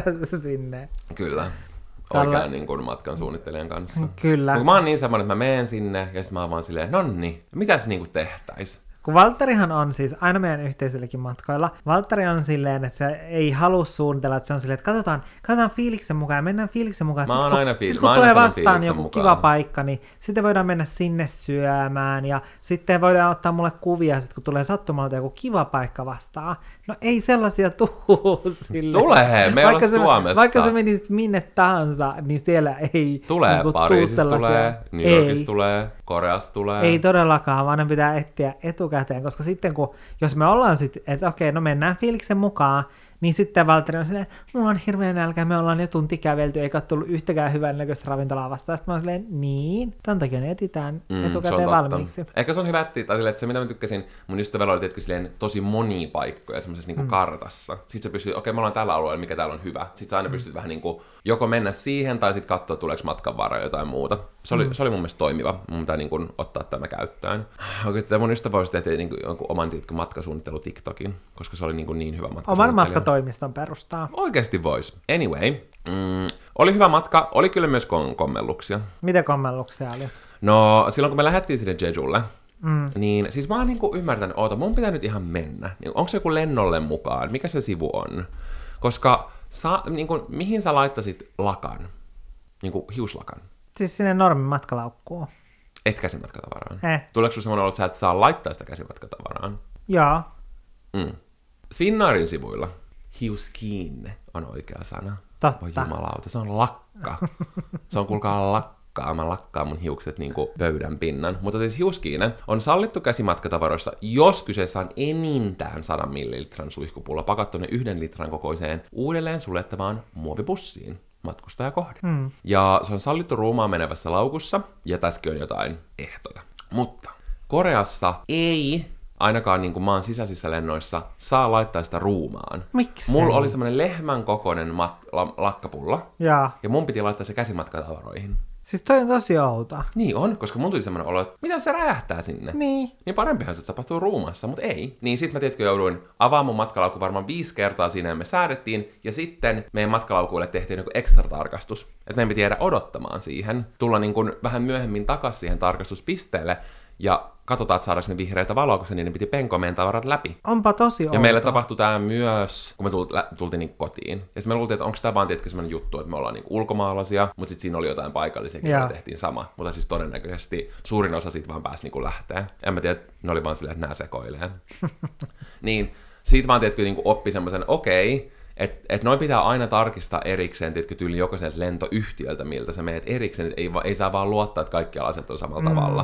sinne. Kyllä. Oikean niin kuin, matkan suunnittelijan kanssa. Kyllä. Kun mä oon niin semmoinen, että mä menen sinne ja sitten mä oon vaan silleen, nonni, mitäs niin kuin tehtäis? Kun Valtterihan on siis aina meidän yhteisilläkin matkoilla, Valtteri on silleen, että se ei halua suunnitella, että se on silleen, että katsotaan, katsotaan fiiliksen mukaan ja mennään fiiliksen mukaan. Mä oon aina fiiliksen. Sitten kun tulee vastaan joku mukaan. Kiva paikka, niin sitten voidaan mennä sinne syömään ja sitten voidaan ottaa mulle kuvia, sit kun tulee sattumalta joku kiva paikka vastaan. No ei sellaisia tuu silleen. Tulee, me ollaan Suomessa. Vaikka sä menisit minne tahansa, niin siellä ei tulee, niin Pariisissa tulee, New Yorkissa tulee, Koreassa tulee. Ei todellakaan, vaan ne pitää etsiä etukäteen, koska sitten kun, jos me ollaan sitten, että okei, no mennään fiiliksen mukaan, niin sitten Valtteri on silleen, mulla on hirveän nälkä, me ollaan jo tunti kävelty, eikä ole tullut yhtäkään hyvän näköistä ravintolaa vastaan. Sitten mä oon silleen, niin, tämän takia ne etitään mm, etukäteen valmiiksi. Ehkä se on hyvä etsiä, tai silleen, että se mitä mä tykkäsin, mun ystävällä oli tietenkin silleen tosi monia paikkoja semmoisessa niinku mm. kartassa. Sitten sä pystyt, okei, me ollaan tällä alueella, mikä täällä on hyvä. Sitten sä aina pystyt mm. vähän niinku joko mennä siihen, tai sitten katsoa, tuleeko matkan varaan jotain muuta. Se oli, mm. se oli mun mielestä toimiva. Mun pitää niinku ottaa tämä käyttöön. Oikein, mun ystävä voisi tehdä niinku jonkun oman matkasuunnittelu TikTokin, koska se oli niinku niin hyvä matkasuunnittelija. Oman matkatoimiston perustaa. Oikeasti vois. Anyway, mm, oli hyvä matka. Oli kyllä myös kom- kommelluksia. Mitä kommelluksia oli? No, silloin kun me lähdettiin sinne Jejulle, mm. niin siis mä oon niinku ymmärtänyt, oota, mun pitää nyt ihan mennä. Niin, onko se joku lennolle mukaan? Mikä se sivu on? Koska sa, niinku, mihin sä laittasit lakan? Niinku hiuslakan? Siis sinne normin matkalaukkuun. Et käsimatkatavaraan? Eh. Tuleeko sun semmoinen olo, että sä et saa laittaa sitä käsimatkatavaraan? Joo. Mm. Finnairin sivuilla hiuskiinne on oikea sana. Totta. Voi jumalauta, se on lakka. Se on kuulkaa lakkaa. Mä lakkaan mun hiukset niinku pöydän pinnan. Mutta siis hiuskiinne on sallittu käsimatkatavaroissa, jos kyseessä on enintään sata millilitran suihkupulla pakattuneen yhden litran kokoiseen uudelleen suljettavaan muovipussiin matkustaja kohde. Mm. Ja se on sallittu ruumaan menevässä laukussa, ja tässäkin on jotain ehtoja. Mutta Koreassa ei ainakaan niin kuin maan sisäisissä lennoissa saa laittaa sitä ruumaan. Miksi? Mulla oli semmoinen lehmän kokoinen mat- la- lakkapulla, ja. ja mun piti laittaa se käsimatkatavaroihin. Siis toi on tosi outoa. Niin on, koska mun tuli semmoinen olo, että mitä se räjähtää sinne? Niin. Niin parempihan se tapahtuu ruumassa, mutta ei. Niin sit mä tiedätkö jouduin avaamaan mun matkalaukku varmaan viisi kertaa siinä ja me säädettiin. Ja sitten meidän matkalaukuille tehtiin joku ekstra tarkastus. Että meidän piti jäädä odottamaan siihen. Tulla niin kuin vähän myöhemmin takas siihen tarkastuspisteelle. Ja katsotaan, että saadaanko ne vihreitä valoa, koska niiden piti penkoa meidän tavarat läpi. Onpa tosi outoa. Ja meillä tapahtui tämä myös, kun me tultiin niin kotiin. Ja sitten me luultiin, että onko tämä vaan tietenkin sellainen juttu, että me ollaan niin ulkomaalaisia, mutta sitten siinä oli jotain paikallisia, joilla tehtiin sama. Mutta siis todennäköisesti suurin osa siitä vaan pääsi niin lähteä. En mä tiedä, ne oli vaan silleen, että nää sekoilee. Niin, siitä vaan tietenkin niin oppi semmoisen, okei, okay, että et noin pitää aina tarkistaa erikseen, tiedätkö, tyyli jokaiselta lentoyhtiöltä, miltä sä meet erikseen, että ei, ei saa vaan luottaa, että kaikki alaset on samalla mm. tavalla.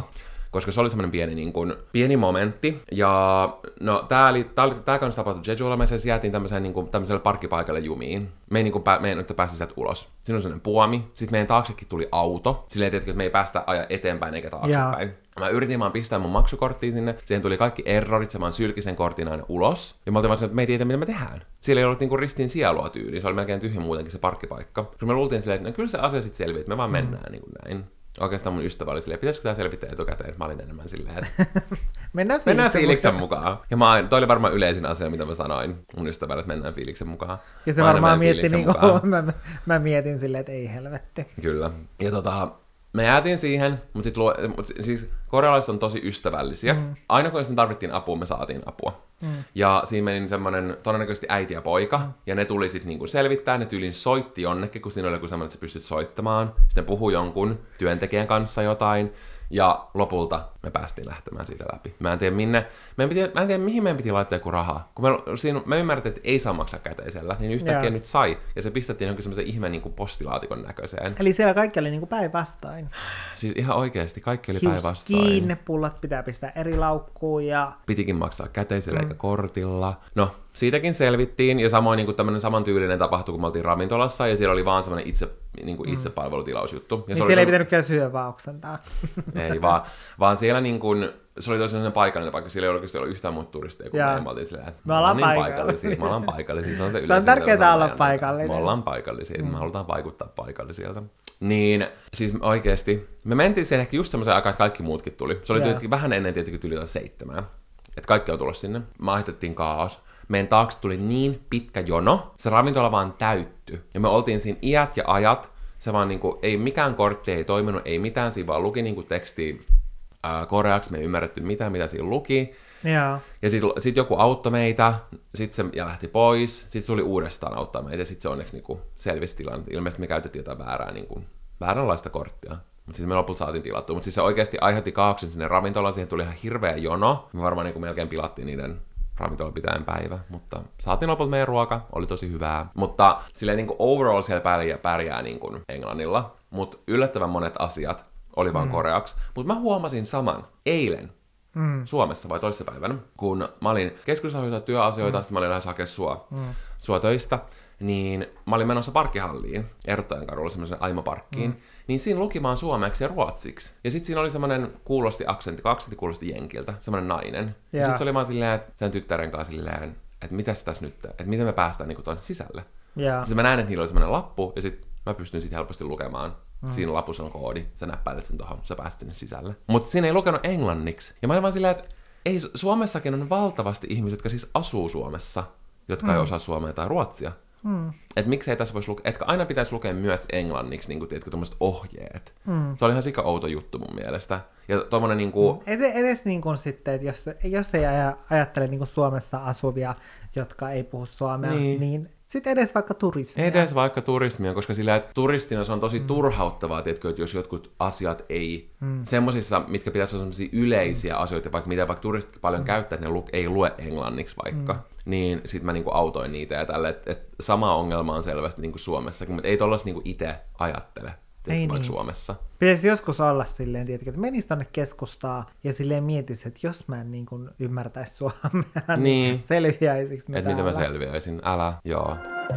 koska se oli semmoinen pieni, niin kuin, pieni momentti. Ja no, tää, oli, tää, oli, tää kanssa tapahtui Jejulla, me siis jäätiin tämmöiseen, niin kuin, tämmöiselle parkkipaikalle jumiin. Me ei, niin kuin, pää, me ei nyt pääsi sieltä ulos. Siinä on semmoinen puomi, sitten meidän taaksekin tuli auto. Silleen, tietysti, että me ei päästä aja eteenpäin eikä taaksepäin. Mä yritin vaan pistää mun maksukorttiin sinne, siihen tuli kaikki errorit, se vaan sylki sen kortin aina ulos. Ja mä oltiin vaan että me ei tiedä, mitä me tehdään. Siellä ei ollut niinku ristiin sielua tyyliin, se oli melkein tyhjä muutenkin se parkkipaikka. Kun me luultiin silleen, että no, kyllä se asia sitten selviää, että me vaan mennään mm. niin kuin näin. Oikeastaan mun ystävä oli silleen, pitäisikö tää selvittää etukäteen, mä olin enemmän silleen, että mennään fiiliksen, mennään fiiliksen mukaan. mukaan. Ja mä, toi oli varmaan yleisin asia, mitä mä sanoin mun ystävälle, että mennään fiiliksen mukaan. Ja se varmaan mietti, niin kuin, mä, mä mietin silleen, että ei helvetti. Kyllä. Ja tota, me jäätiin siihen, mutta sit luo, mut siis korealaiset on tosi ystävällisiä. Mm. Aina kun me tarvittiin apua, me saatiin apua. Mm. Ja siinä meni semmonen todennäköisesti äiti ja poika, mm. ja ne tuli sit niinku selvittää, ne tyylin soitti jonnekin, kun siinä oli joku semmoinen, että sä pystyt soittamaan. Sitten ne puhui jonkun työntekijän kanssa jotain, ja lopulta me päästiin lähtemään siitä läpi. Mä en tiedä minne, mä en, piti, mä en tiedä mihin meidän piti laittaa joku rahaa. Kun me, siinä, me ymmärrettiin, että ei saa maksaa käteisellä, niin yhtäkkiä yeah. nyt sai. Ja se pistettiin johonkin semmoisen ihmeen niin kuin postilaatikon näköiseen. Eli siellä kaikki oli niin kuin päinvastoin. Siis ihan oikeasti, kaikki oli Hius päinvastoin. kiinni, pullat pitää pistää eri laukkuun ja... Pitikin maksaa käteisellä mm. eikä kortilla. No, siitäkin selvittiin, ja samoin niin tämmöinen samantyylinen tapahtui, kun me oltiin ravintolassa, ja siellä oli vaan semmoinen itse, niin kuin itsepalvelutilausjuttu. Ja niin se siellä oli ei pitänytkään syödä vaan oksentaa. Ei, vaan, vaan siellä niin kuin, se oli tosiaan paikallinen paikka, siellä ei oikeasti ollut yhtään muuta turisteja, kun me oltiin silleen, että me ollaan niin paikallisia. Me ollaan paikallisia, se on se yleensä. On tärkeää olla paikallinen. Me ollaan paikallisia, mm. me halutaan vaikuttaa paikallisilta. Niin, siis oikeasti, me mentiin siihen ehkä just semmoisen aikaan, että kaikki muutkin tuli. Se oli yeah. vähän ennen tietenkin tuli jotain seitsemää. Että kaikki on tullut sinne. Me aiheutettiin kaos. Meidän taakse tuli niin pitkä jono, se ravintola vaan täyttyi. Ja me oltiin siinä iät ja ajat. Se vaan niinku, ei mikään kortti ei toiminut, ei mitään. Siinä vaan luki niinku tekstiä ää, koreaksi. Me ei ymmärretty mitään, mitä siinä luki. Yeah. Ja sitten sit joku auttoi meitä, sit se ja lähti pois. Sitten tuli uudestaan auttaa meitä ja sitten se onneksi niinku selvisi tilanne. Ilmeisesti me käytettiin jotain väärää, niinku, vääränlaista korttia. Mutta sitten me lopulta saatiin tilattua. Mutta siis se oikeasti aiheutti kaauksen sinne ravintolaan. Siihen tuli ihan hirveä jono. Me varmaan niinku melkein pilattiin niiden ravintolapitäjän päivä. Mutta saatiin lopulta meidän ruoka. Oli tosi hyvää. Mutta silleen niinku overall siellä pärjää, pärjää niinku englannilla. Mutta yllättävän monet asiat oli vaan mm. koreaksi. Mutta mä huomasin saman eilen. Mm. Suomessa vai toissapäivänä, kun mä olin keskusasioita työasioita, mm. sitten mä olin lähes hakemaan sua, mm. sua töistä, niin mä olin menossa parkkihalliin, Ertojen kadulla semmoisen aimoparkkiin, mm. niin siinä luki vaan suomeksi ja ruotsiksi. Ja sitten siinä oli semmoinen kuulosti aksentti, kun aksentti kuulosti jenkiltä, semmoinen nainen. Yeah. Ja sitten se oli vaan silleen, että sen tyttären kanssa silleen, että mitäs tässä nyt, että miten me päästään niinku tuonne sisälle. Yeah. Sitten mä näin, että niillä oli semmoinen lappu, ja sitten mä pystyn sitten helposti lukemaan. Mm. Siinä lapussa on koodi, sä näppäilet sen tohon, sä pääset sinne sisälle. Mutta siinä ei lukenut englanniksi. Ja mä olin vaan silleen, että ei, Suomessakin on valtavasti ihmisiä, jotka siis asuu Suomessa, jotka mm. ei osaa suomea tai ruotsia. Mm. Että miksei tässä voisi lukea, että aina pitäisi lukea myös englanniksi, niin kuin tiedätkö, tommoset ohjeet. Mm. Se oli ihan sika outo juttu mun mielestä. Ja tommonen niinku... Mm. Edes, edes niin kuin sitten, että jos, jos ei ajattele niin kuin Suomessa asuvia, jotka ei puhu suomea, niin... niin sitten edes vaikka turismia. Edes vaikka turismia, koska sillä, että turistina se on tosi mm. turhauttavaa, tiedätkö, että jos jotkut asiat ei, mm. semmosissa, mitkä pitäisi olla semmosia yleisiä mm. asioita, vaikka mitä vaikka turistit paljon mm. käyttää, että ne lu- ei lue englanniksi vaikka, mm. niin sit mä niinku autoin niitä ja tälle, että et sama ongelma on selvästi niinku Suomessakin, mutta ei tollas niinku itse ajattele. Ei niin. Suomessa. Pitäisi joskus olla silleen, tietenkin, että menisi tonne keskustaan ja silleen mietisi, että jos mä en niin kuin ymmärtäisi suomea, niin, niin selviäisikö mä Että miten mä selviäisin? Älä, joo.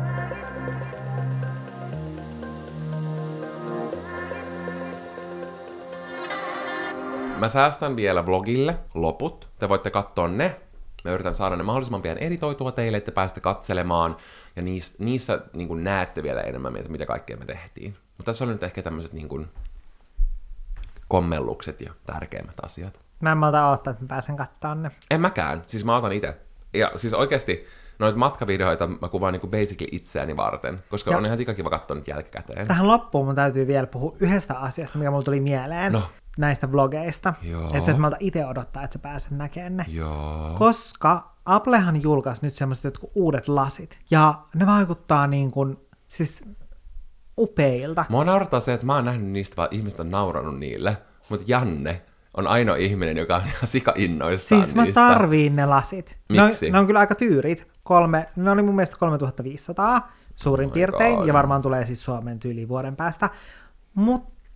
Mä säästän vielä vlogille loput. Te voitte katsoa ne. Mä yritän saada ne mahdollisimman pian editoitua teille, että pääsette katselemaan. Ja niissä, niissä niin kuin näette vielä enemmän, mitä kaikkea me tehtiin. Mutta tässä oli nyt ehkä tämmöiset niin kuin kommellukset ja tärkeimmät asiat. Mä en malta odottaa, että mä pääsen katsomaan ne. En mäkään. Siis mä otan itse. Ja siis oikeasti noita matkavideoita mä kuvaan niin kuin basically itseäni varten, koska ja on ihan sikakiva katsoa nyt jälkikäteen. Tähän loppuun mun täytyy vielä puhua yhdestä asiasta, mikä mulla tuli mieleen. No. Näistä vlogeista. Että sä et malta itse odottaa, että sä pääsen näkemään ne. Joo. Koska Applehan julkaisi nyt semmoiset jotkut uudet lasit. Ja ne vaikuttaa niin kuin, siis upeilta. Mua naurattaa se, että mä oon nähnyt niistä, vaan ihmiset on nauranut niille. Mutta Janne on ainoa ihminen, joka on ihan sika innoissaan siis niistä. Siis mä tarviin ne lasit. Miksi? Ne on, ne on kyllä aika tyyrit. Kolme, ne oli mun mielestä kolmetuhattaviisisataa suurin oh piirtein. God. Ja varmaan tulee siis Suomen tyyliin vuoden päästä. Mutta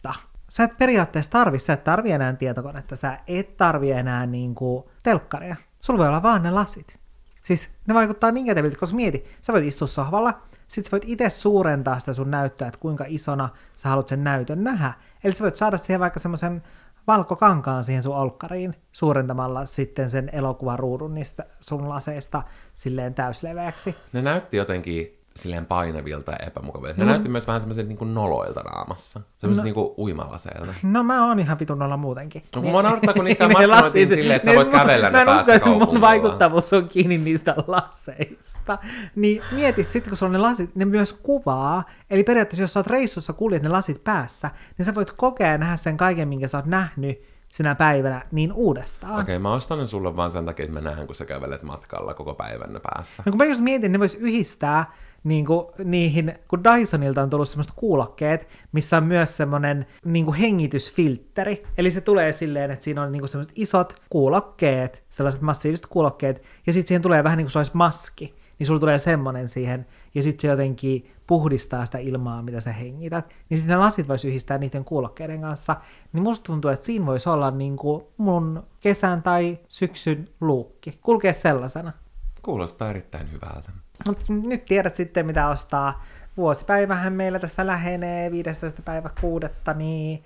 sä et periaatteessa tarvi, sä et tarvi enää tietokonetta, sä et tarvi enää niinku telkkaria. Sulla voi olla vaan ne lasit. Siis ne vaikuttaa niin käteviltä, koska mieti, sä voit istua sohvalla, sit sä voit itse suurentaa sitä sun näyttöä, että kuinka isona sä haluat sen näytön nähdä. Eli sä voit saada siihen vaikka semmoisen valkokankaan siihen sun olkkariin suurentamalla sitten sen elokuvaruudun niistä sun laseista silleen täysleveäksi. Ne näytti jotenkin silleen painavilta ja epämukavilta. Ne No. näytti myös vähän semmoiset niin kuin noloilta naamassa. Semmoiset No. niin kuin uimalaseilta. No mä oon ihan vitun olla muutenkin. No kun mä naurattaa, kun niitä Ne markkinoitiin lasit- silleen, että sä ne voit mun- kävellä Mä ne en usko, päässä että mun kaupungilla. vaikuttavuus on kiinni niistä laseista. Niin mieti sitten, kun sulla on ne lasit, ne myös kuvaa. Eli periaatteessa, jos sä oot reissussa, kuljet ne lasit päässä, niin sä voit kokea ja nähdä sen kaiken, minkä sä oot nähnyt sinä päivänä, niin uudestaan. Okei, okay, mä ostan ne sulle vaan sen takia, että mä näen, kun sä kävelet matkalla koko päivän ne päässä. No kun mä just mietin, ne vois yhdistää niin kuin, niihin, kun Dysonilta on tullut semmoiset kuulokkeet, missä on myös semmoinen niin kuin hengitysfiltteri. Eli se tulee silleen, että siinä on niin kuin semmoiset isot kuulokkeet, sellaiset massiiviset kuulokkeet, ja sitten siihen tulee vähän niin kuin se olisi maski. Niin sulla tulee semmoinen siihen, ja sitten se jotenkin puhdistaa sitä ilmaa, mitä sä hengität. Niin sitten ne lasit vois yhdistää niiden kuulokkeiden kanssa. Niin musta tuntuu, että siinä voisi olla niin kuin mun kesän tai syksyn luukki. Kulkee sellaisena. Kuulostaa erittäin hyvältä. Mut nyt tiedät sitten, mitä ostaa. Vuosipäivähän meillä tässä lähenee viidestoista päivä kuudetta, niin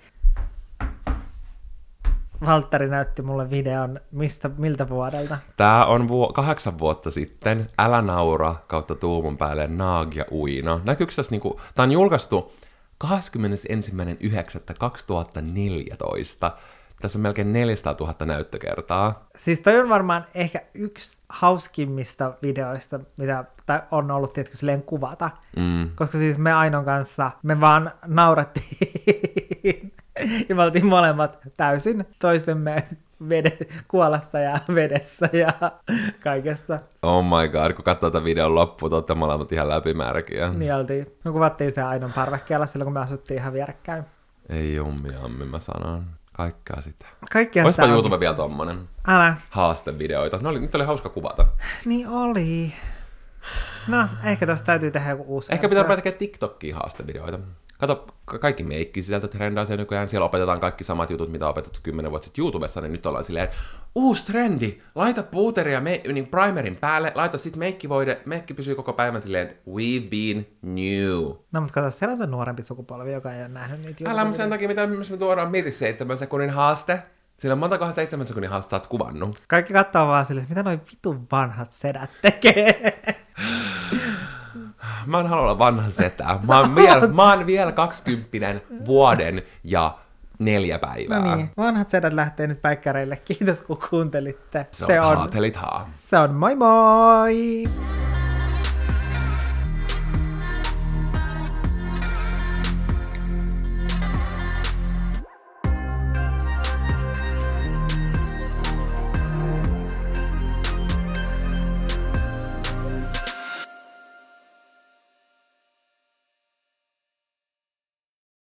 Valtteri näytti mulle videon, mistä, miltä vuodelta. Tää on vu- kahdeksan vuotta sitten. Älä naura kautta tuumun päälle Naag ja Uino. Näkyykö tässä niinku... Tää on julkaistu kahdeskymmenesensimmäinen yhdeksättä kaksituhattaneljätoista. Tässä on melkein neljäsataatuhatta näyttökertaa. Siis toi on varmaan ehkä yksi hauskimmista videoista, mitä tai on ollut tietysti silleen kuvata. Mm. Koska siis me Ainon kanssa, me vaan naurattiin ja me oltiin molemmat täysin toistemme vede- kuolassa ja vedessä ja kaikessa. Oh my god, kun katsoo tätä videon loppuun, te olette molemmat ihan läpimärkiä. Niin oltiin. Me kuvattiin se Ainon parvekkeella silloin, kun me asuttiin ihan vierekkäin. Ei jummi ammi, mä sanon. Kaikkea sitä. Kaikkea Oispa sitä YouTube onkin. vielä tommonen. Älä. Haastevideoita. Ne oli, nyt oli hauska kuvata. Niin oli. No, ehkä tosta täytyy tehdä joku uusi Ehkä pitää rupea tekemään TikTokiin haastevideoita. Kato, ka- kaikki meikki sieltä trendaa se nykyään. Siellä opetetaan kaikki samat jutut, mitä on opetettu kymmenen vuotta sitten YouTubessa, niin nyt ollaan silleen, uusi trendi, laita puuteria me- niin primerin päälle, laita sit meikkivoide, meikki pysyy koko päivän silleen, we've been new. No, mutta kato, siellä on se nuorempi sukupolvi, joka ei ole nähnyt niitä Älä sen takia, mitä me tuodaan mieti seitsemän sekunnin haaste. Sillä montako seitsemän sekunnin haaste sä oot kuvannut. Kaikki katsoo vaan silleen, että mitä noi vitun vanhat sedät tekee. Mä en halua olla vanha setä. Mä oon, vielä, mä oon vielä kaksikymppinen vuoden ja neljä päivää. No niin, vanhat sedät lähtee nyt päikkäreille. Kiitos kun kuuntelitte. Se, se on haatelit haa. Se on moi moi!